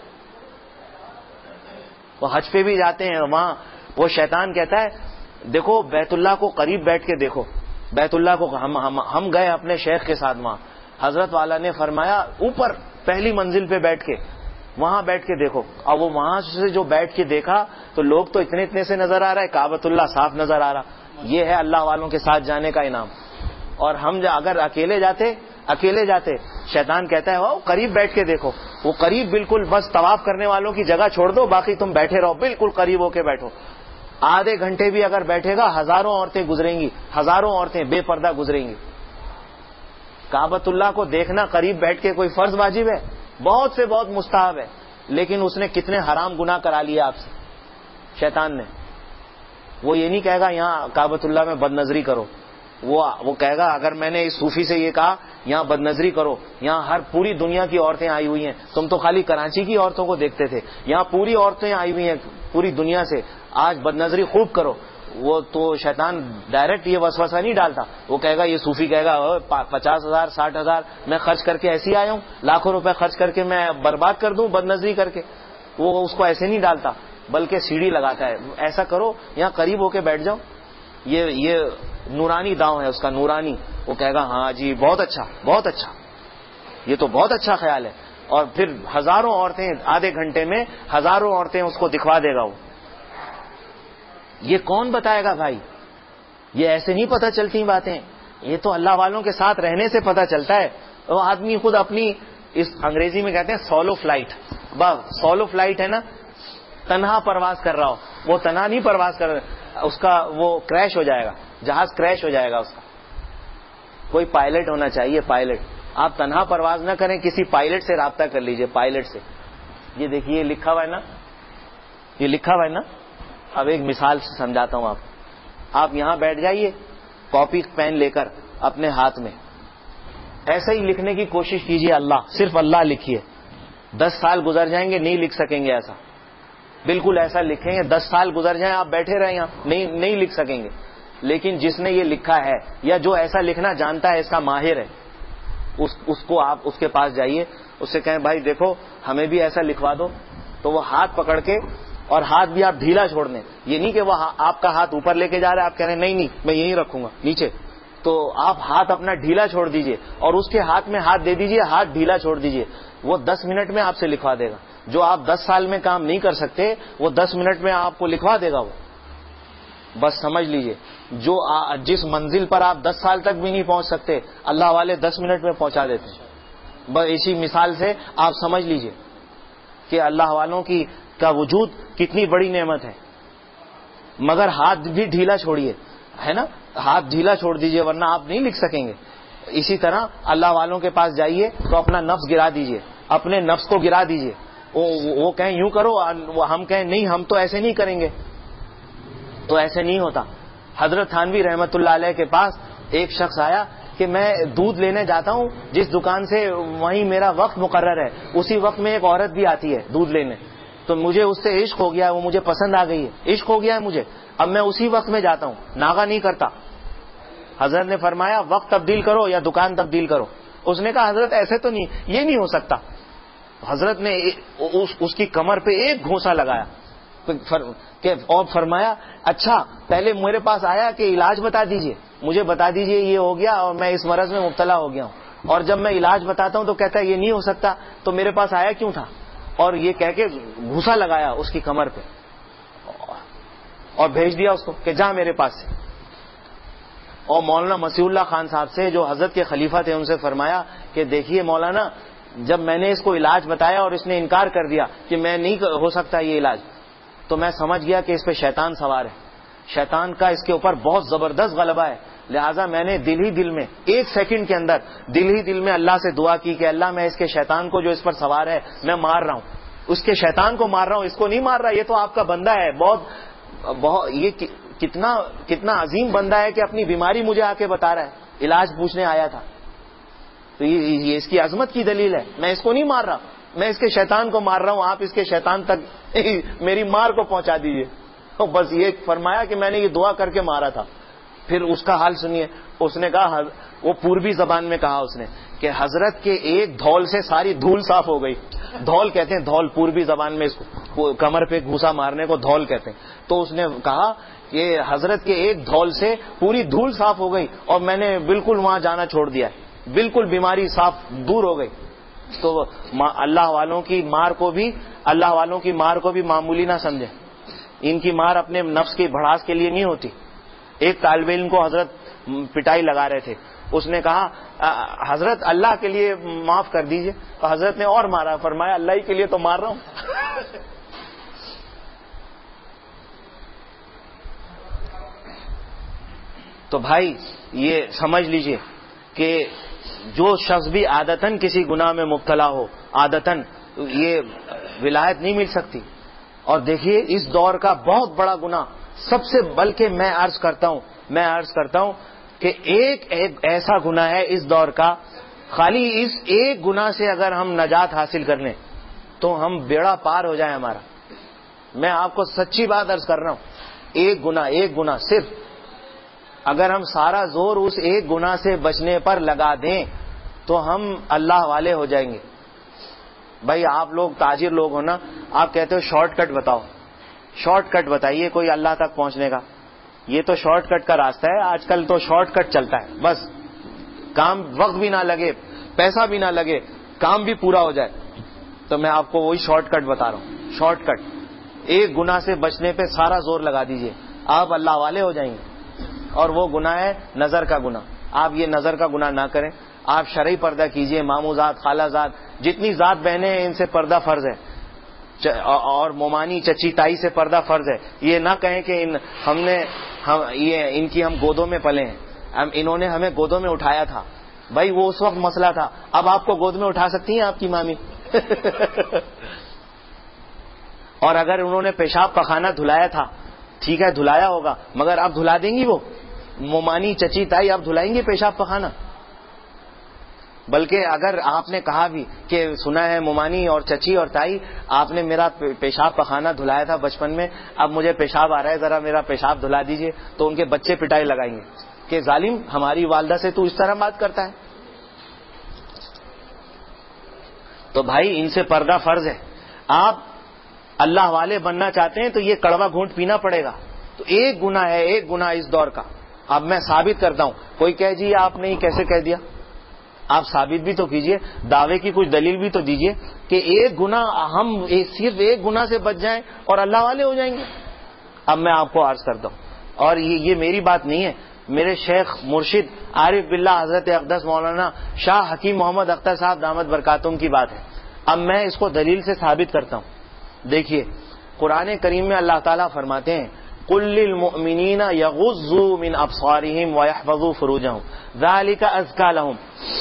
وہ حج پہ بھی جاتے ہیں, وہاں وہ شیطان کہتا ہے دیکھو بیت اللہ کو قریب بیٹھ کے دیکھو. بیت اللہ کو ہم گئے اپنے شیخ کے ساتھ وہاں, حضرت والا نے فرمایا اوپر پہلی منزل پہ بیٹھ کے, وہاں بیٹھ کے دیکھو. اور وہ وہاں سے جو بیٹھ کے دیکھا تو لوگ تو اتنے سے نظر آ رہا ہے, کعبۃ اللہ صاف نظر آ رہا. یہ ہے اللہ والوں کے ساتھ جانے کا انعام. اور ہم اگر اکیلے جاتے شیطان کہتا ہے وہ قریب بیٹھ کے دیکھو. وہ قریب بالکل بس طواف کرنے والوں کی جگہ چھوڑ دو, باقی تم بیٹھے رہو, بالکل قریب ہو کے بیٹھو. آدھے گھنٹے بھی اگر بیٹھے گا ہزاروں عورتیں گزریں گی, ہزاروں عورتیں بے پردہ گزریں گی. کعبۃ اللہ کو دیکھنا قریب بیٹھ کے کوئی فرض واجب ہے, بہت سے بہت مستحب ہے, لیکن اس نے کتنے حرام گناہ کرا لیے آپ سے شیطان نے. وہ یہ نہیں کہے گا یہاں کعبۃ اللہ میں بد نظری کرو, وہ کہے گا اگر میں نے اس صوفی سے یہ کہا یہاں بد نظری کرو، یہاں ہر پوری دنیا کی عورتیں آئی ہوئی ہیں، تم تو خالی کراچی کی عورتوں کو دیکھتے تھے، یہاں پوری عورتیں آئی ہوئی ہیں پوری دنیا سے، آج بد نظری خوب کرو. وہ تو شیطان ڈائریکٹ یہ وسوسہ نہیں ڈالتا، وہ کہے گا، یہ صوفی کہے گا 50,000 60,000 میں خرچ کر کے ایسے ہی آیا ہوں، لاکھوں روپے خرچ کر کے میں برباد کر دوں بد نظری کر کے. وہ اس کو ایسے نہیں ڈالتا بلکہ سیڑھی لگاتا ہے، ایسا کرو یہاں قریب ہو کے بیٹھ جاؤ. یہ نورانی داؤں ہے اس کا، نورانی. وہ کہے گا ہاں جی بہت اچھا بہت اچھا، یہ تو بہت اچھا خیال ہے. اور پھر ہزاروں عورتیں آدھے گھنٹے میں ہزاروں عورتیں اس کو دکھوا دے گا. وہ یہ کون بتائے گا بھائی؟ یہ ایسے نہیں پتہ چلتی باتیں، یہ تو اللہ والوں کے ساتھ رہنے سے پتہ چلتا ہے. وہ آدمی خود اپنی، اس انگریزی میں کہتے ہیں سولو فلائٹ، سولو فلائٹ ہے نا، تنہا پرواز کر رہا ہو، وہ تنہا نہیں پرواز کر رہا، اس کا وہ کریش ہو جائے گا، جہاز کریش ہو جائے گا اس کا. کوئی پائلٹ ہونا چاہیے، پائلٹ. آپ تنہا پرواز نہ کریں، کسی پائلٹ سے رابطہ کر لیجئے، پائلٹ سے. یہ دیکھیے لکھا ہوا ہے نا، یہ لکھا ہوا ہے نا. اب ایک مثال سے سمجھاتا ہوں آپ یہاں بیٹھ جائیے کاپی پین لے کر اپنے ہاتھ میں، ایسا ہی لکھنے کی کوشش کیجئے، اللہ، صرف اللہ لکھیے. 10 سال گزر جائیں گے نہیں لکھ سکیں گے ایسا، بالکل ایسا لکھیں گے. 10 سال گزر جائیں آپ بیٹھے رہیں یہاں، نہیں لکھ سکیں گے. لیکن جس نے یہ لکھا ہے یا جو ایسا لکھنا جانتا ہے، اس کا ماہر ہے، اس کو آپ اس کے پاس جائیے، اس سے کہیں بھائی دیکھو ہمیں بھی ایسا لکھوا دو. تو وہ ہاتھ پکڑ کے، اور ہاتھ بھی آپ ڈھیلا چھوڑ دیں. یہ نہیں کہ وہ آپ کا ہاتھ اوپر لے کے جا رہا ہے، آپ کہہ رہے ہیں نہیں میں یہیں رکھوں گا نیچے. تو آپ ہاتھ اپنا ڈھیلا چھوڑ دیجئے اور اس کے ہاتھ میں ہاتھ دے دیجئے، ہاتھ ڈھیلا چھوڑ دیجئے. وہ 10 منٹ میں آپ سے لکھوا دے گا. جو آپ 10 سال میں کام نہیں کر سکتے وہ 10 منٹ میں آپ کو لکھوا دے گا. وہ بس سمجھ لیجئے، جس منزل پر آپ 10 سال تک بھی نہیں پہنچ سکتے، اللہ والے 10 منٹ میں پہنچا دیتے ہیں. بس اسی مثال سے آپ سمجھ لیجئے کہ اللہ والوں کا وجود کتنی بڑی نعمت ہے. مگر ہاتھ بھی ڈھیلا چھوڑیے، ہے نا، ہاتھ ڈھیلا چھوڑ دیجئے ورنہ آپ نہیں لکھ سکیں گے. اسی طرح اللہ والوں کے پاس جائیے تو اپنا نفس گرا دیجئے، اپنے نفس کو گرا دیجئے. وہ کہیں یوں کرو، ہم کہیں نہیں ہم تو ایسے نہیں کریں گے، تو ایسے نہیں ہوتا. حضرت تھانوی رحمت اللہ علیہ کے پاس ایک شخص آیا کہ میں دودھ لینے جاتا ہوں جس دکان سے، وہیں میرا وقت مقرر ہے، اسی وقت میں ایک عورت بھی آتی ہے دودھ لینے، تو مجھے اس سے عشق ہو گیا ہے، وہ مجھے پسند آ گئی ہے، عشق ہو گیا ہے مجھے، اب میں اسی وقت میں جاتا ہوں، ناغہ نہیں کرتا. حضرت نے فرمایا وقت تبدیل کرو یا دکان تبدیل کرو. اس نے کہا حضرت ایسے تو نہیں، یہ نہیں ہو سکتا. حضرت نے اس کی کمر پہ ایک گھونسا لگایا اور فرمایا اچھا پہلے میرے پاس آیا کہ علاج بتا دیجئے، مجھے بتا دیجئے یہ ہو گیا اور میں اس مرض میں مبتلا ہو گیا ہوں، اور جب میں علاج بتاتا ہوں تو کہتا ہے یہ نہیں ہو سکتا، تو میرے پاس آیا کیوں تھا؟ اور یہ کہہ کے گھوسا لگایا اس کی کمر پہ اور بھیج دیا اس کو کہ جا میرے پاس سے. اور مولانا مسیح اللہ خان صاحب سے جو حضرت کے خلیفہ تھے ان سے فرمایا کہ دیکھیے مولانا، جب میں نے اس کو علاج بتایا اور اس نے انکار کر دیا کہ میں نہیں ہو سکتا یہ علاج، تو میں سمجھ گیا کہ اس پہ شیطان سوار ہے، شیطان کا اس کے اوپر بہت زبردست غلبہ ہے. لہٰذا میں نے دل ہی دل میں 1 سیکنڈ کے اندر دل ہی دل میں اللہ سے دعا کی کہ اللہ میں اس کے شیطان کو جو اس پر سوار ہے میں مار رہا ہوں، اس کے شیطان کو مار رہا ہوں، اس کو نہیں مار رہا، یہ تو آپ کا بندہ ہے، بہت یہ کتنا عظیم بندہ ہے کہ اپنی بیماری مجھے آ کے بتا رہا ہے، علاج پوچھنے آیا تھا. تو یہ اس کی عظمت کی دلیل ہے. میں اس کو نہیں مار رہا، میں اس کے شیطان کو مار رہا ہوں، آپ اس کے شیطان تک میری مار کو پہنچا دیجیے. تو بس یہ فرمایا کہ میں نے یہ دعا کر کے مارا تھا. پھر اس کا حال سنیے، اس نے کہا، وہ پوربی زبان میں کہا اس نے کہ حضرت کے ایک دھول سے ساری دھول صاف ہو گئی. دھول کہتے ہیں، دھول پوربی زبان میں اس کو کمر پہ گھوسا مارنے کو دھول کہتے ہیں. تو اس نے کہا کہ حضرت کے ایک دھول سے پوری دھول صاف ہو گئی اور میں نے بالکل وہاں جانا چھوڑ دیا، بالکل بیماری صاف دور ہو گئی. تو اللہ والوں کی مار کو بھی معمولی نہ سمجھیں. ان کی مار اپنے نفس کی بھڑاس کے لیے نہیں ہوتی. ایک طالب علم کو حضرت پٹائی لگا رہے تھے، اس نے کہا حضرت اللہ کے لیے معاف کر دیجئے، تو حضرت نے اور مارا، فرمایا اللہ ہی کے لیے تو مار رہا ہوں. تو بھائی یہ سمجھ لیجئے کہ جو شخص بھی عادتاً کسی گناہ میں مبتلا ہو، عادتاً یہ ولایت نہیں مل سکتی. اور دیکھیے اس دور کا بہت بڑا گناہ، سب سے بلکہ میں عرض کرتا ہوں کہ ایک ایسا گناہ ہے اس دور کا، خالی اس ایک گناہ سے اگر ہم نجات حاصل کر لیں تو ہم بیڑا پار ہو جائے ہمارا. میں آپ کو سچی بات عرض کر رہا ہوں، ایک گناہ صرف اگر ہم سارا زور اس ایک گناہ سے بچنے پر لگا دیں تو ہم اللہ والے ہو جائیں گے. بھائی آپ لوگ تاجر لوگ ہو نا، آپ کہتے ہو شارٹ کٹ بتاؤ، شارٹ کٹ بتائیے کوئی اللہ تک پہنچنے کا. یہ تو شارٹ کٹ کا راستہ ہے، آج کل تو شارٹ کٹ چلتا ہے، بس کام وقت بھی نہ لگے، پیسہ بھی نہ لگے، کام بھی پورا ہو جائے. تو میں آپ کو وہی شارٹ کٹ بتا رہا ہوں، شارٹ کٹ. ایک گناہ سے بچنے پہ سارا زور لگا دیجئے، آپ اللہ والے ہو جائیں گے. اور وہ گناہ ہے نظر کا گناہ. آپ یہ نظر کا گناہ نہ کریں، آپ شرعی پردہ کیجئے. ماموں زاد، خالہ زاد، جتنی ذات بہنیں ہیں ان سے پردہ فرض ہے، اور مومانی چچی تائی سے پردہ فرض ہے. یہ نہ کہیں کہ ان کی ہم گودوں میں پلے ہیں، انہوں نے ہمیں گودوں میں اٹھایا تھا. بھائی وہ اس وقت مسئلہ تھا، اب آپ کو گود میں اٹھا سکتی ہیں آپ کی مامی. اور اگر انہوں نے پیشاب پخانہ دھلایا تھا، ٹھیک ہے دھلایا ہوگا، مگر اب دھلا دیں گی وہ مومانی چچی تائی، اب دھلائیں گے پیشاب پخانہ؟ بلکہ اگر آپ نے کہا بھی کہ سنا ہے مومانی اور چچی اور تائی آپ نے میرا پیشاب پخانہ دھلایا تھا بچپن میں، اب مجھے پیشاب آ رہا ہے، ذرا میرا پیشاب دھلا دیجئے، تو ان کے بچے پٹائی لگائیں گے کہ ظالم ہماری والدہ سے تو اس طرح بات کرتا ہے. تو بھائی ان سے پردہ فرض ہے. آپ اللہ والے بننا چاہتے ہیں تو یہ کڑوا گھونٹ پینا پڑے گا. تو ایک گناہ ہے، ایک گناہ اس دور کا. اب میں ثابت کرتا ہوں. کوئی کہے جی آپ نے کیسے کہہ دیا؟ آپ ثابت بھی تو کیجئے، دعوے کی کچھ دلیل بھی تو دیجئے کہ ایک گناہ، ہم صرف ایک گناہ سے بچ جائیں اور اللہ والے ہو جائیں گے. اب میں آپ کو عرض کرتا ہوں، اور یہ میری بات نہیں ہے، میرے شیخ مرشد عارف باللہ حضرت اقدس مولانا شاہ حکیم محمد اختر صاحب دامت برکاتہم کی بات ہے. اب میں اس کو دلیل سے ثابت کرتا ہوں. دیکھیے قرآن کریم میں اللہ تعالیٰ فرماتے ہیں قُل لِّلْمُؤْمِنِينَ يَغُضُّوا مِنْ أَبْصَارِهِمْ وَيَحْفَظُوا فُرُوجَهُمْ ذَلِكَ أَزْكَىٰ لَهُمْ.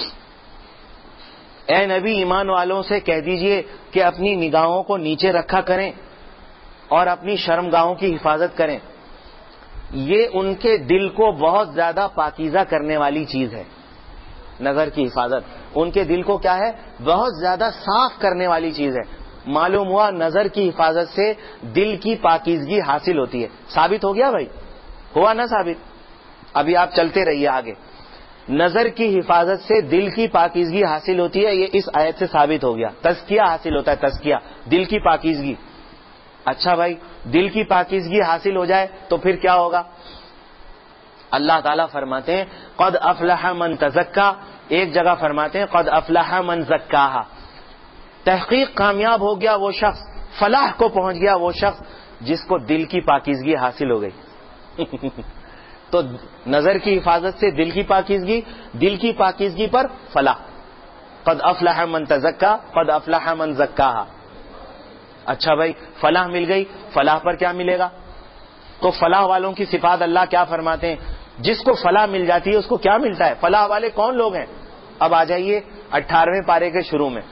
اے نبی ایمان والوں سے کہہ دیجئے کہ اپنی نگاہوں کو نیچے رکھا کریں اور اپنی شرمگاہوں کی حفاظت کریں، یہ ان کے دل کو بہت زیادہ پاکیزہ کرنے والی چیز ہے. نظر کی حفاظت ان کے دل کو کیا ہے؟ بہت زیادہ صاف کرنے والی چیز ہے. معلوم ہوا نظر کی حفاظت سے دل کی پاکیزگی حاصل ہوتی ہے. ثابت ہو گیا بھائی؟ ہوا نا ثابت؟ ابھی آپ چلتے رہیے آگے. نظر کی حفاظت سے دل کی پاکیزگی حاصل ہوتی ہے، یہ اس آیت سے ثابت ہو گیا. تزکیہ حاصل ہوتا ہے، تزکیہ، دل کی پاکیزگی. اچھا بھائی، دل کی پاکیزگی حاصل ہو جائے تو پھر کیا ہوگا؟ اللہ تعالیٰ فرماتے ہیں قد افلح من تزکا. ایک جگہ فرماتے ہیں قد افلح من زکاہا. تحقیق کامیاب ہو گیا وہ شخص، فلاح کو پہنچ گیا وہ شخص جس کو دل کی پاکیزگی حاصل ہو گئی. تو نظر کی حفاظت سے دل کی پاکیزگی، دل کی پاکیزگی پر فلاح. قد افلح من تزکا، قد افلح من زکاہا. اچھا بھائی فلاح مل گئی، فلاح پر کیا ملے گا؟ تو فلاح والوں کی صفات اللہ کیا فرماتے ہیں؟ جس کو فلاح مل جاتی ہے اس کو کیا ملتا ہے؟ فلاح والے کون لوگ ہیں؟ اب آ جائیے 18ویں پارے کے شروع میں.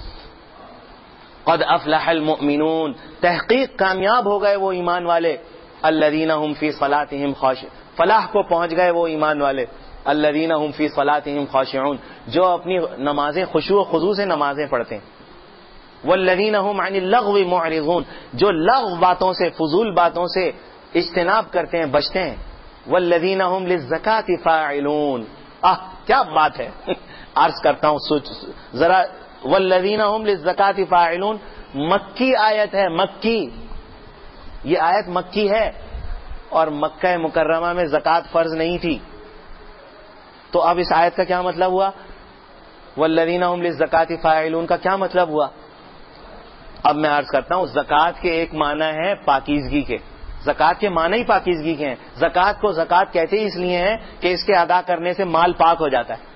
قد افلح المؤمنون، تحقیق کامیاب ہو گئے وہ ایمان والے. الذین هم فی صلاتهم خاشعون، فلاح کو پہنچ گئے وہ ایمان والے. الذین هم فی صلاتهم خاشعون، جو اپنی نمازیں خشوع و خضوع سے نمازیں پڑھتے ہیں. والذین هم عن اللغو معرضون، جو لغو باتوں سے، فضول باتوں سے اجتناب کرتے ہیں، بچتے ہیں. والذین هم للزکاة فاعلون. کیا بات ہے. عرض کرتا ہوں ذرا. والذین هم للزکاة فاعلون مکی آیت ہے، مکی. یہ آیت مکی ہے اور مکہ مکرمہ میں زکوٰۃ فرض نہیں تھی. تو اب اس آیت کا کیا مطلب ہوا؟ والذین هم للزکاة فاعلون کا کیا مطلب ہوا؟ اب میں عرض کرتا ہوں. زکوٰۃ کے ایک معنی ہے پاکیزگی کے، زکوٰۃ کے معنی ہی پاکیزگی کے ہیں. زکوٰۃ کو زکوٰۃ کہتے ہی اس لیے ہیں کہ اس کے ادا کرنے سے مال پاک ہو جاتا ہے.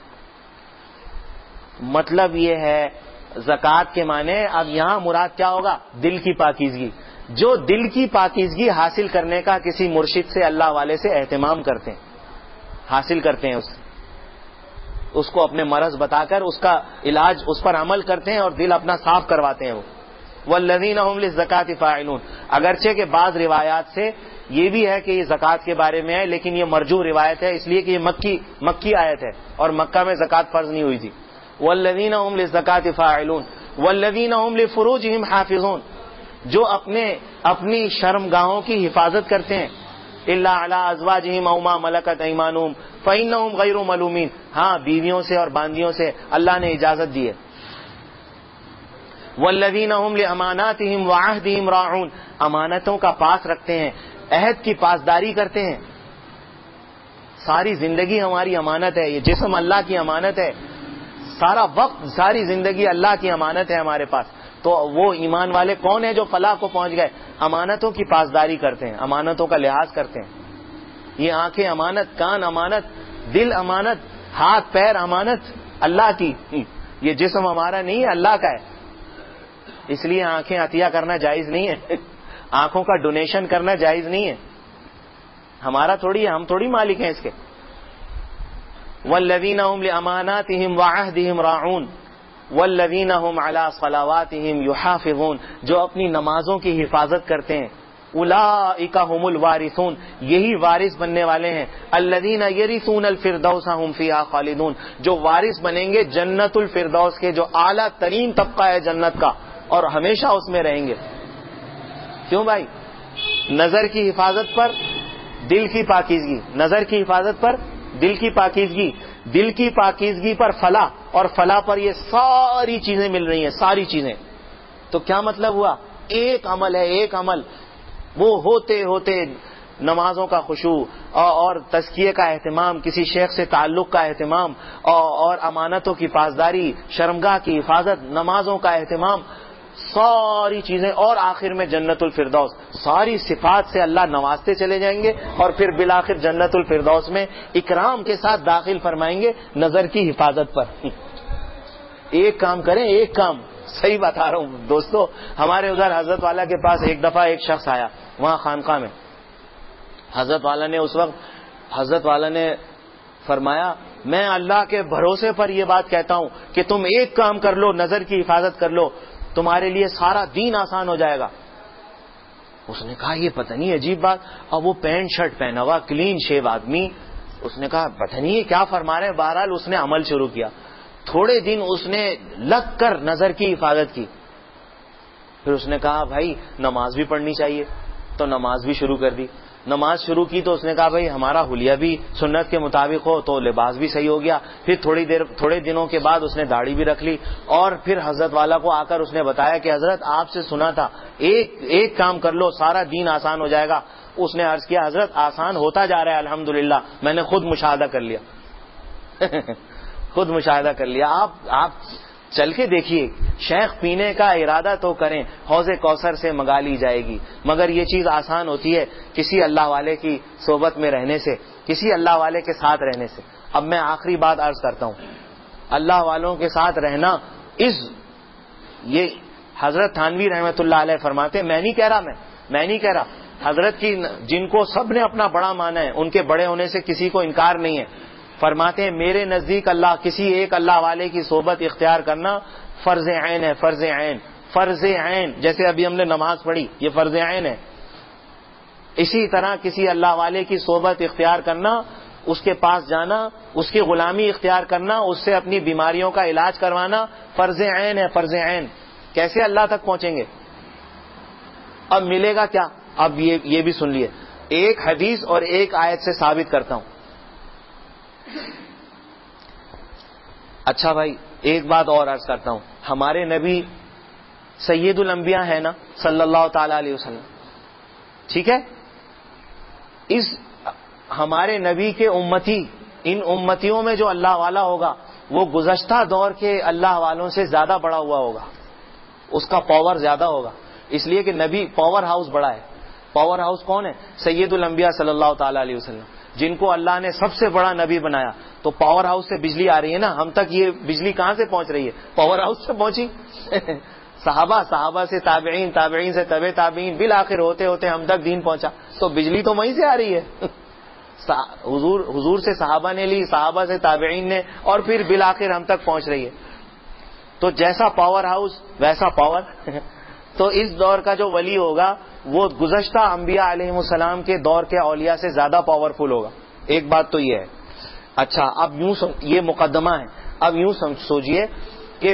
مطلب یہ ہے زکوٰۃ کے معنی. اب یہاں مراد کیا ہوگا؟ دل کی پاکیزگی. جو دل کی پاکیزگی حاصل کرنے کا کسی مرشد سے، اللہ والے سے اہتمام کرتے ہیں، حاصل کرتے ہیں اس کو اپنے مرض بتا کر اس کا علاج، اس پر عمل کرتے ہیں اور دل اپنا صاف کرواتے ہیں. والذین هم للزکاۃ فاعلون. اگرچہ کہ بعض روایات سے یہ بھی ہے کہ یہ زکوٰۃ کے بارے میں ہے، لیکن یہ مرجوح روایت ہے، اس لیے کہ یہ مکی آیت ہے اور مکہ میں زکوٰۃ فرض نہیں ہوئی تھی. والذین هم للزکاۃ فاعلون والذین هم لفروجهم حافظون، جو اپنی شرمگاہوں کی حفاظت کرتے ہیں. الا علی ازواجہم او ما ملکت ایمانہم فانہم غیر ملومین. ہاں، بیویوں سے اور باندیوں سے اللہ نے اجازت دی ہے. والذین هم لاماناتہم وعہدہم راعون، امانتوں کا پاس رکھتے ہیں، عہد کی پاسداری کرتے ہیں. ساری زندگی ہماری امانت ہے، یہ جسم اللہ کی امانت ہے، سارا وقت ساری زندگی اللہ کی امانت ہے ہمارے پاس. تو وہ ایمان والے کون ہیں جو فلاح کو پہنچ گئے؟ امانتوں کی پاسداری کرتے ہیں، امانتوں کا لحاظ کرتے ہیں. یہ آنکھیں امانت، کان امانت، دل امانت، ہاتھ پیر امانت اللہ کی. یہ جسم ہمارا نہیں ہے، اللہ کا ہے. اس لیے آنکھیں عطیہ کرنا جائز نہیں ہے، آنکھوں کا ڈونیشن کرنا جائز نہیں ہے. ہمارا تھوڑی ہے، ہم تھوڑی مالک ہیں اس کے. والذین هم لاماناتہم وعہدہم راعون والذین هم علی صلواتہم یحافظون، جو اپنی نمازوں کی حفاظت کرتے ہیں. اولئک هم الوارثون، یہی وارث بننے والے ہیں. الذین یرثون الفردوس هم فیہا خالدون، جو وارث بنیں گے جنت الفردوس کے، جو اعلیٰ ترین طبقہ ہے جنت کا، اور ہمیشہ اس میں رہیں گے. کیوں بھائی؟ نظر کی حفاظت پر دل کی پاکیزگی، نظر کی حفاظت پر دل کی پاکیزگی، دل کی پاکیزگی پر فلاح، اور فلاح پر یہ ساری چیزیں مل رہی ہیں، ساری چیزیں. تو کیا مطلب ہوا؟ ایک عمل ہے، ایک عمل، وہ ہوتے ہوتے نمازوں کا خشوع اور تزکیے کا اہتمام، کسی شیخ سے تعلق کا اہتمام، اور امانتوں کی پاسداری، شرمگاہ کی حفاظت، نمازوں کا اہتمام، ساری چیزیں، اور آخر میں جنت الفردوس. ساری صفات سے اللہ نوازتے چلے جائیں گے، اور پھر بالآخر جنت الفردوس میں اکرام کے ساتھ داخل فرمائیں گے نظر کی حفاظت پر. ایک کام کریں، ایک کام. صحیح بتا رہا ہوں دوستو. ہمارے ادھر حضرت والا کے پاس ایک دفعہ ایک شخص آیا وہاں خانقاہ میں. حضرت والا نے فرمایا، میں اللہ کے بھروسے پر یہ بات کہتا ہوں کہ تم ایک کام کر لو، نظر کی حفاظت کر لو، تمہارے لیے سارا دین آسان ہو جائے گا. اس نے کہا یہ پتہ نہیں عجیب بات. اب وہ پینٹ شرٹ پہنا ہوا، کلین شیو آدمی. اس نے کہا پتہ نہیں یہ کیا فرما رہے ہیں. بہرحال اس نے عمل شروع کیا. تھوڑے دن اس نے لگ کر نظر کی حفاظت کی. پھر اس نے کہا بھائی نماز بھی پڑھنی چاہیے، تو نماز بھی شروع کر دی. نماز شروع کی تو اس نے کہا بھائی ہمارا حلیہ بھی سنت کے مطابق ہو تو لباس بھی صحیح ہو گیا. پھر تھوڑے دنوں کے بعد اس نے داڑھی بھی رکھ لی، اور پھر حضرت والا کو آ کر اس نے بتایا کہ حضرت آپ سے سنا تھا ایک کام کر لو سارا دین آسان ہو جائے گا. اس نے عرض کیا حضرت آسان ہوتا جا رہا ہے الحمدللہ، میں نے خود مشاہدہ کر لیا. خود مشاہدہ کر لیا. آپ چل کے دیکھیے. شیخ پینے کا ارادہ تو کریں، حوض کوثر سے منگا لی جائے گی، مگر یہ چیز آسان ہوتی ہے کسی اللہ والے کی صحبت میں رہنے سے، کسی اللہ والے کے ساتھ رہنے سے. اب میں آخری بات عرض کرتا ہوں. اللہ والوں کے ساتھ رہنا، یہ حضرت تھانوی رحمۃ اللہ علیہ فرماتے، میں نہیں کہہ رہا حضرت کی جن کو سب نے اپنا بڑا مانا ہے، ان کے بڑے ہونے سے کسی کو انکار نہیں ہے. فرماتے ہیں میرے نزدیک کسی ایک اللہ والے کی صحبت اختیار کرنا فرض عین ہے. فرض عین جیسے ابھی ہم نے نماز پڑھی، یہ فرض عین ہے. اسی طرح کسی اللہ والے کی صحبت اختیار کرنا، اس کے پاس جانا، اس کی غلامی اختیار کرنا، اس سے اپنی بیماریوں کا علاج کروانا فرض عین ہے. فرض عین. کیسے اللہ تک پہنچیں گے؟ اب ملے گا کیا؟ اب یہ بھی سن لیے. ایک حدیث اور ایک آیت سے ثابت کرتا ہوں. اچھا بھائی ایک بات اور عرض کرتا ہوں. ہمارے نبی سید الانبیاء ہے نا صلی اللہ تعالی علیہ وسلم، ٹھیک ہے؟ ہمارے نبی کے امتی، ان امتیوں میں جو اللہ والا ہوگا وہ گزشتہ دور کے اللہ والوں سے زیادہ بڑا ہوا ہوگا، اس کا پاور زیادہ ہوگا. اس لیے کہ نبی پاور ہاؤس بڑا ہے. پاور ہاؤس کون ہے؟ سید الانبیاء صلی اللہ تعالی علیہ وسلم، جن کو اللہ نے سب سے بڑا نبی بنایا. تو پاور ہاؤس سے بجلی آ رہی ہے نا، ہم تک یہ بجلی کہاں سے پہنچ رہی ہے؟ پاور ہاؤس سے پہنچی. صحابہ سے تابعین سے تبع تابعین، بالآخر ہوتے ہوتے ہم تک دین پہنچا. تو بجلی تو وہیں سے آ رہی ہے. حضور سے صحابہ نے لی، صحابہ سے تابعین نے، اور پھر بالآخر ہم تک پہنچ رہی ہے. تو جیسا پاور ہاؤس ویسا پاور. تو اس دور کا جو ولی ہوگا وہ گزشتہ انبیاء علیہ السلام کے دور کے اولیاء سے زیادہ پاورفل ہوگا. ایک بات تو یہ ہے. اچھا اب یوں یہ مقدمہ ہے. اب یوں سوچئے کہ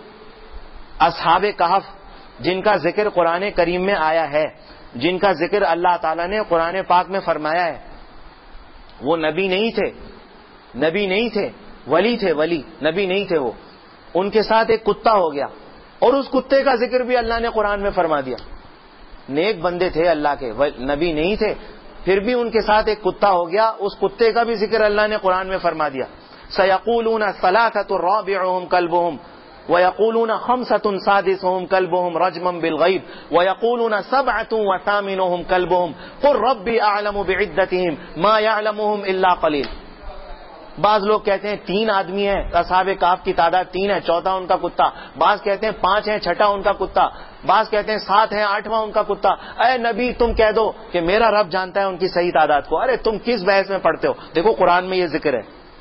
اصحاب کہف جن کا ذکر قرآن کریم میں آیا ہے، جن کا ذکر اللہ تعالیٰ نے قرآن پاک میں فرمایا ہے، وہ نبی نہیں تھے، نبی نہیں تھے، ولی تھے، ولی نبی نہیں تھے. وہ ان کے ساتھ ایک کتا ہو گیا اور اس کتے کا ذکر بھی اللہ نے قرآن میں فرما دیا. نیک بندے تھے اللہ کے، نبی نہیں تھے، پھر بھی ان کے ساتھ ایک کتا ہو گیا، اس کتے کا بھی ذکر اللہ نے قرآن میں فرما دیا. سَيَقُولُونَ ثَلَاثَةٌ رَابِعُهُمْ كَلْبُهُمْ وَيَقُولُونَ خَمْسَةٌ سَادِسُهُمْ كَلْبُهُمْ رَجْمًا بِالْغَيْبِ وَيَقُولُونَ سَبْعَةٌ وَثَامِنُهُمْ كَلْبُهُمْ قُلْ رَبِّي أَعْلَمُ بِعِدَّتِهِمْ مَا يَعْلَمُهُمْ إِلَّا قَلِيلٌ. بعض لوگ کہتے ہیں 3 آدمی ہیں، اصحاب کہف کی تعداد 3 ہے، چوتھا ان کا کتا. بعض کہتے ہیں 5 ہیں، چھٹا ان کا کتا. بعض کہتے ہیں 7 ہیں، 8واں ان کا کتا. اے نبی تم کہہ دو کہ میرا رب جانتا ہے ان کی صحیح تعداد کو. ارے تم کس بحث میں پڑھتے ہو؟ دیکھو قرآن میں یہ ذکر ہے.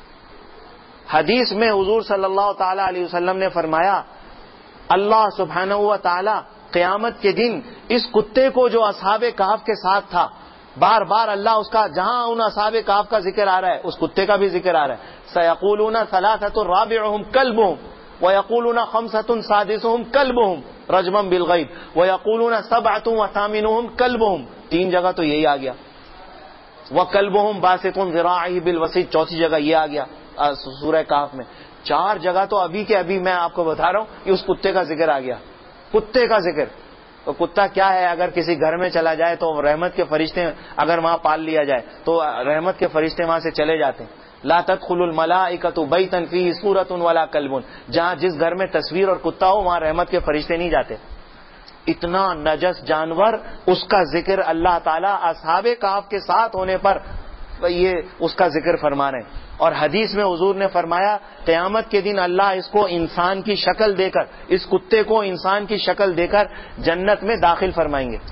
حدیث میں حضور صلی اللہ تعالی علیہ وسلم نے فرمایا اللہ سبحانہ و تعالی قیامت کے دن اس کتے کو جو اصحاب کہف کے ساتھ تھا، بار بار اللہ اس کا، جہاں ان اصحاب کہف کا ذکر آ رہا ہے اس کتے کا بھی ذکر آ رہا ہے. سیقولون ثلاثۃ رابعہم کلبہم ویقولون خمسۃ سادسہم کلبہم رجما بالغیب ویقولون سبعۃ وثامنہم کلبہم. 3 جگہ تو یہی آ گیا. وکلبہم باسط ذراعہ بالوسیط، چوتھی جگہ یہ آ گیا سورہ کہف میں. 4 جگہ تو ابھی کے ابھی میں آپ کو بتا رہا ہوں کہ اس کتے کا ذکر آ گیا. کتے کا ذکر. تو کتا کیا ہے؟ اگر کسی گھر میں چلا جائے تو رحمت کے فرشتے، اگر وہاں پال لیا جائے تو رحمت کے فرشتے وہاں سے چلے جاتے ہیں. لا تدخل الملائکۃ بیتا فیہ صورۃ ولا کلب. جہاں جس گھر میں تصویر اور کتا ہو وہاں رحمت کے فرشتے نہیں جاتے. اتنا نجس جانور، اس کا ذکر اللہ تعالیٰ اصحاب کہف کے ساتھ ہونے پر یہ اس کا ذکر فرما رہے ہیں. اور حدیث میں حضور نے فرمایا قیامت کے دن اللہ اس کو انسان کی شکل دے کر، اس کتے کو انسان کی شکل دے کر جنت میں داخل فرمائیں گے.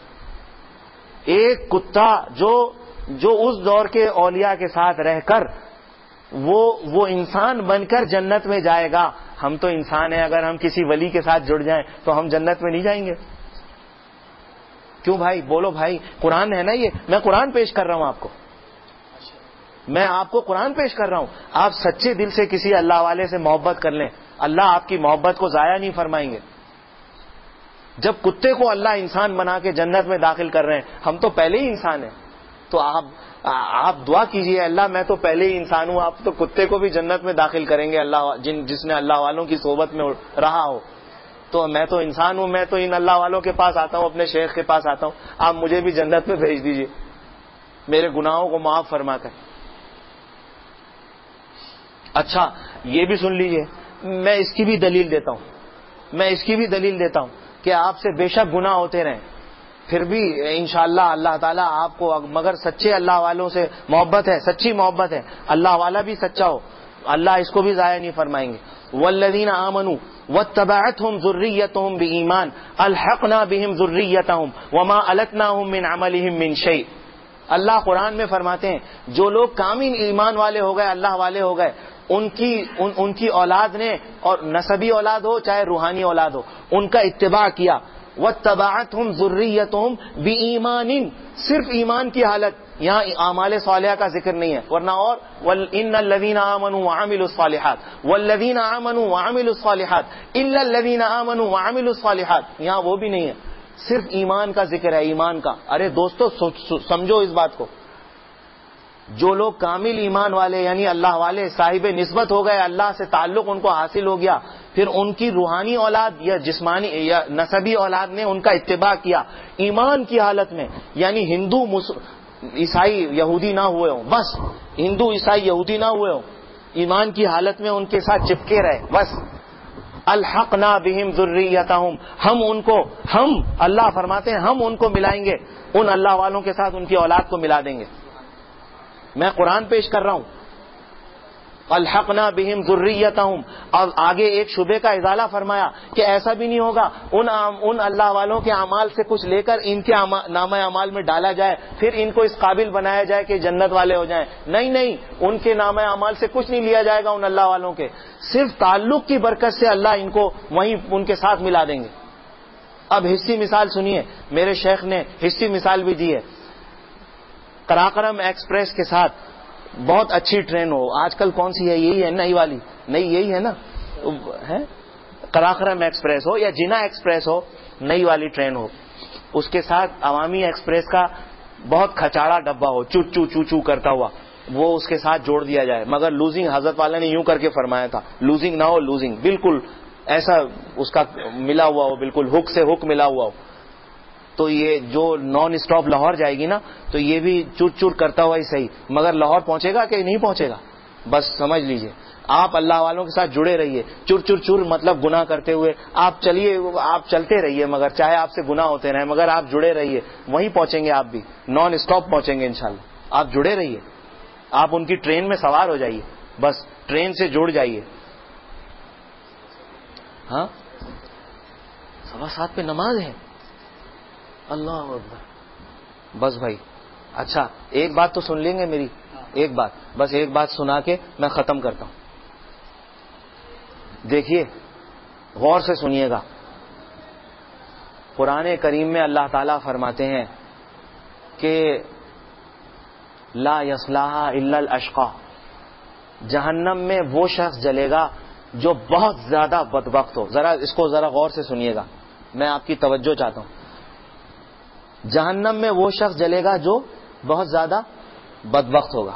ایک کتا جو اس دور کے اولیاء کے ساتھ رہ کر وہ انسان بن کر جنت میں جائے گا. ہم تو انسان ہیں، اگر ہم کسی ولی کے ساتھ جڑ جائیں تو ہم جنت میں نہیں جائیں گے. کیوں بھائی؟ بولو بھائی. قرآن ہے نا یہ، میں قرآن پیش کر رہا ہوں آپ کو، میں آپ کو قرآن پیش کر رہا ہوں. آپ سچے دل سے کسی اللہ والے سے محبت کر لیں، اللہ آپ کی محبت کو ضائع نہیں فرمائیں گے. جب کتے کو اللہ انسان بنا کے جنت میں داخل کر رہے ہیں، ہم تو پہلے ہی انسان ہیں. تو آپ دعا کیجئے اللہ میں تو پہلے ہی انسان ہوں، آپ تو کتے کو بھی جنت میں داخل کریں گے. اللہ جس نے اللہ والوں کی صحبت میں رہا ہو. تو میں تو انسان ہوں، میں تو ان اللہ والوں کے پاس آتا ہوں، اپنے شیخ کے پاس آتا ہوں. آپ مجھے بھی جنت میں بھیج دیجئے میرے گناہوں کو معاف فرما کر. اچھا یہ بھی سن لیجئے، میں اس کی بھی دلیل دیتا ہوں کہ آپ سے بے شک گناہ ہوتے رہیں، پھر بھی انشاءاللہ اللہ تعالیٰ آپ کو، مگر سچے اللہ والوں سے محبت ہے، سچی محبت ہے، اللہ والا بھی سچا ہو، اللہ اس کو بھی ضائع نہیں فرمائیں گے. والذین آمنوا واتبعتهم ذریتهم بایمان الحقنا بهم ذریتهم وما التناهم من عملهم من شیء. اللہ قرآن میں فرماتے ہیں جو لوگ کامل ایمان والے ہو گئے، اللہ والے ہو گئے، ان کی اولاد نے، اور نسبی اولاد ہو چاہے روحانی اولاد ہو، ان کا اتباع کیا. واتبعتهم ذریتهم بایمان، صرف ایمان کی حالت، یہاں اعمال صالحہ کا ذکر نہیں ہے، ورنہ اور ان الذین آمنوا وعملوا الصالحات والذین آمنوا وعملوا الصالحات الا الذین آمنوا وعملوا الصالحات، یہاں وہ بھی نہیں ہے، صرف ایمان کا ذکر ہے، ایمان کا. ارے دوستو سمجھو اس بات کو. جو لوگ کامل ایمان والے یعنی اللہ والے، صاحب نسبت ہو گئے، اللہ سے تعلق ان کو حاصل ہو گیا، پھر ان کی روحانی اولاد یا جسمانی یا نسبی اولاد نے ان کا اتباع کیا ایمان کی حالت میں، یعنی ہندو عیسائی یہودی نہ ہوئے ہوں، بس ہندو عیسائی یہودی نہ ہوئے ہوں، ایمان کی حالت میں ان کے ساتھ چپکے رہے بس. الحقنا بہم ذریتہم، ہم اللہ فرماتے ہیں ہم ان کو ملائیں گے، ان اللہ والوں کے ساتھ ان کی اولاد کو ملا دیں گے. میں قرآن پیش کر رہا ہوں. الحقنا بہم ذریتہم. اور آگے ایک شبے کا ازالہ فرمایا کہ ایسا بھی نہیں ہوگا ان اللہ والوں کے اعمال سے کچھ لے کر ان کے نامہ اعمال میں ڈالا جائے، پھر ان کو اس قابل بنایا جائے کہ جنت والے ہو جائیں. نہیں، ان کے نامہ اعمال سے کچھ نہیں لیا جائے گا ان اللہ والوں کے، صرف تعلق کی برکت سے اللہ ان کو وہیں ان کے ساتھ ملا دیں گے. اب حصی مثال سنیے، میرے شیخ نے حصی مثال بھی دی ہے. قراقرم ایکسپریس کے ساتھ بہت اچھی ٹرین ہو، آج کل کون سی ہے؟ یہی ہے نئی والی، نئی یہی ہے نا، قراقرم ایکسپریس ہو یا جنا ایکسپریس ہو، نئی والی ٹرین ہو، اس کے ساتھ عوامی ایکسپریس کا بہت کھچاڑا ڈبہ ہو، چو چو چو چو کرتا ہوا، وہ اس کے ساتھ جوڑ دیا جائے. مگر لوزنگ حضرت والا نے یوں کر کے فرمایا تھا، لوزنگ نہ ہو، لوزنگ بالکل ایسا اس کا ملا ہوا ہو، بالکل ہک سے ہک ملا ہوا ہو. تو یہ جو نان اسٹاپ لاہور جائے گی نا، تو یہ بھی چور چور کرتا ہوا ہی صحیح، مگر لاہور پہنچے گا کہ نہیں پہنچے گا؟ بس سمجھ لیجئے. آپ اللہ والوں کے ساتھ جڑے رہیے. چور چور چور مطلب گناہ کرتے ہوئے آپ چلیے، آپ چلتے رہیے، مگر چاہے آپ سے گناہ ہوتے رہے، مگر آپ جڑے رہیے، وہیں پہنچیں گے. آپ بھی نان اسٹاپ پہنچیں گے انشاءاللہ. آپ جڑے رہیے، آپ ان کی ٹرین میں سوار ہو جائیے، بس ٹرین سے جڑ جائیے. ہاں 7:15 پہ نماز ہے. اللہ اکبر. بس بھائی اچھا ایک بات تو سن لیں گے میری، ایک بات، بس ایک بات سنا کے میں ختم کرتا ہوں. دیکھیے غور سے سنیے گا. قرآن کریم میں اللہ تعالیٰ فرماتے ہیں کہ لا یصلاھا الا الاشقی، جہنم میں وہ شخص جلے گا جو بہت زیادہ بدبخت ہو. ذرا اس کو ذرا غور سے سنیے گا، میں آپ کی توجہ چاہتا ہوں. جہنم میں وہ شخص جلے گا جو بہت زیادہ بدبخت ہوگا.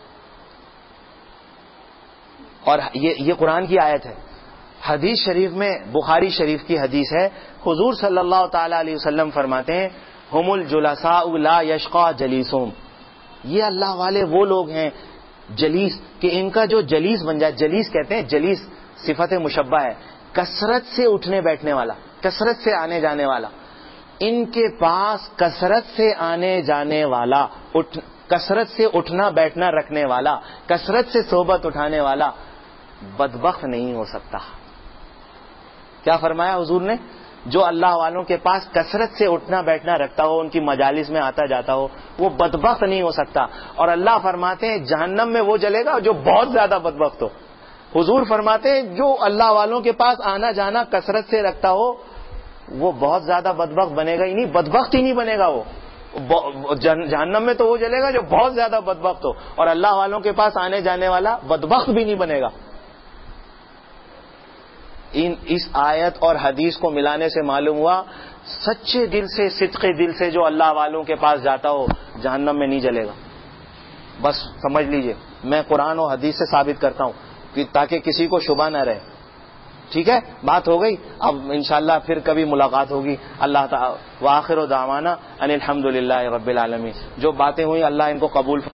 اور یہ قرآن کی آیت ہے. حدیث شریف میں، بخاری شریف کی حدیث ہے، حضور صلی اللہ تعالی علیہ وسلم فرماتے ہیں ہم الجلساء لا یشقى جلیسہم، یہ اللہ والے وہ لوگ ہیں جلیس کہ ان کا جو جلیس بن جائے. جلیس کہتے ہیں، جلیس صفت مشبہ ہے، کثرت سے اٹھنے بیٹھنے والا، کثرت سے آنے جانے والا. ان کے پاس کثرت سے آنے جانے والا، کثرت سے اٹھنا بیٹھنا رکھنے والا، کثرت سے صحبت اٹھانے والا بدبخت نہیں ہو سکتا. کیا فرمایا حضور نے؟ جو اللہ والوں کے پاس کثرت سے اٹھنا بیٹھنا رکھتا ہو، ان کی مجالس میں آتا جاتا ہو، وہ بدبخت نہیں ہو سکتا. اور اللہ فرماتے ہیں جہنم میں وہ جلے گا جو بہت زیادہ بدبخت ہو. حضور فرماتے ہیں جو اللہ والوں کے پاس آنا جانا کثرت سے رکھتا ہو وہ بہت زیادہ بدبخت بنے گا ہی نہیں، بدبخت ہی نہیں بنے گا. وہ جہنم میں تو وہ جلے گا جو بہت زیادہ بدبخت ہو، اور اللہ والوں کے پاس آنے جانے والا بدبخت بھی نہیں بنے گا. اس آیت اور حدیث کو ملانے سے معلوم ہوا سچے دل سے، صدقے دل سے جو اللہ والوں کے پاس جاتا ہو جہنم میں نہیں جلے گا. بس سمجھ لیجئے، میں قرآن و حدیث سے ثابت کرتا ہوں تاکہ کسی کو شبہ نہ رہے. ٹھیک ہے، بات ہو گئی. اب انشاءاللہ پھر کبھی ملاقات ہوگی. اللہ تعالی وآخر دعوانا ان الحمدللہ رب العالمین. جو باتیں ہوئی اللہ ان کو قبول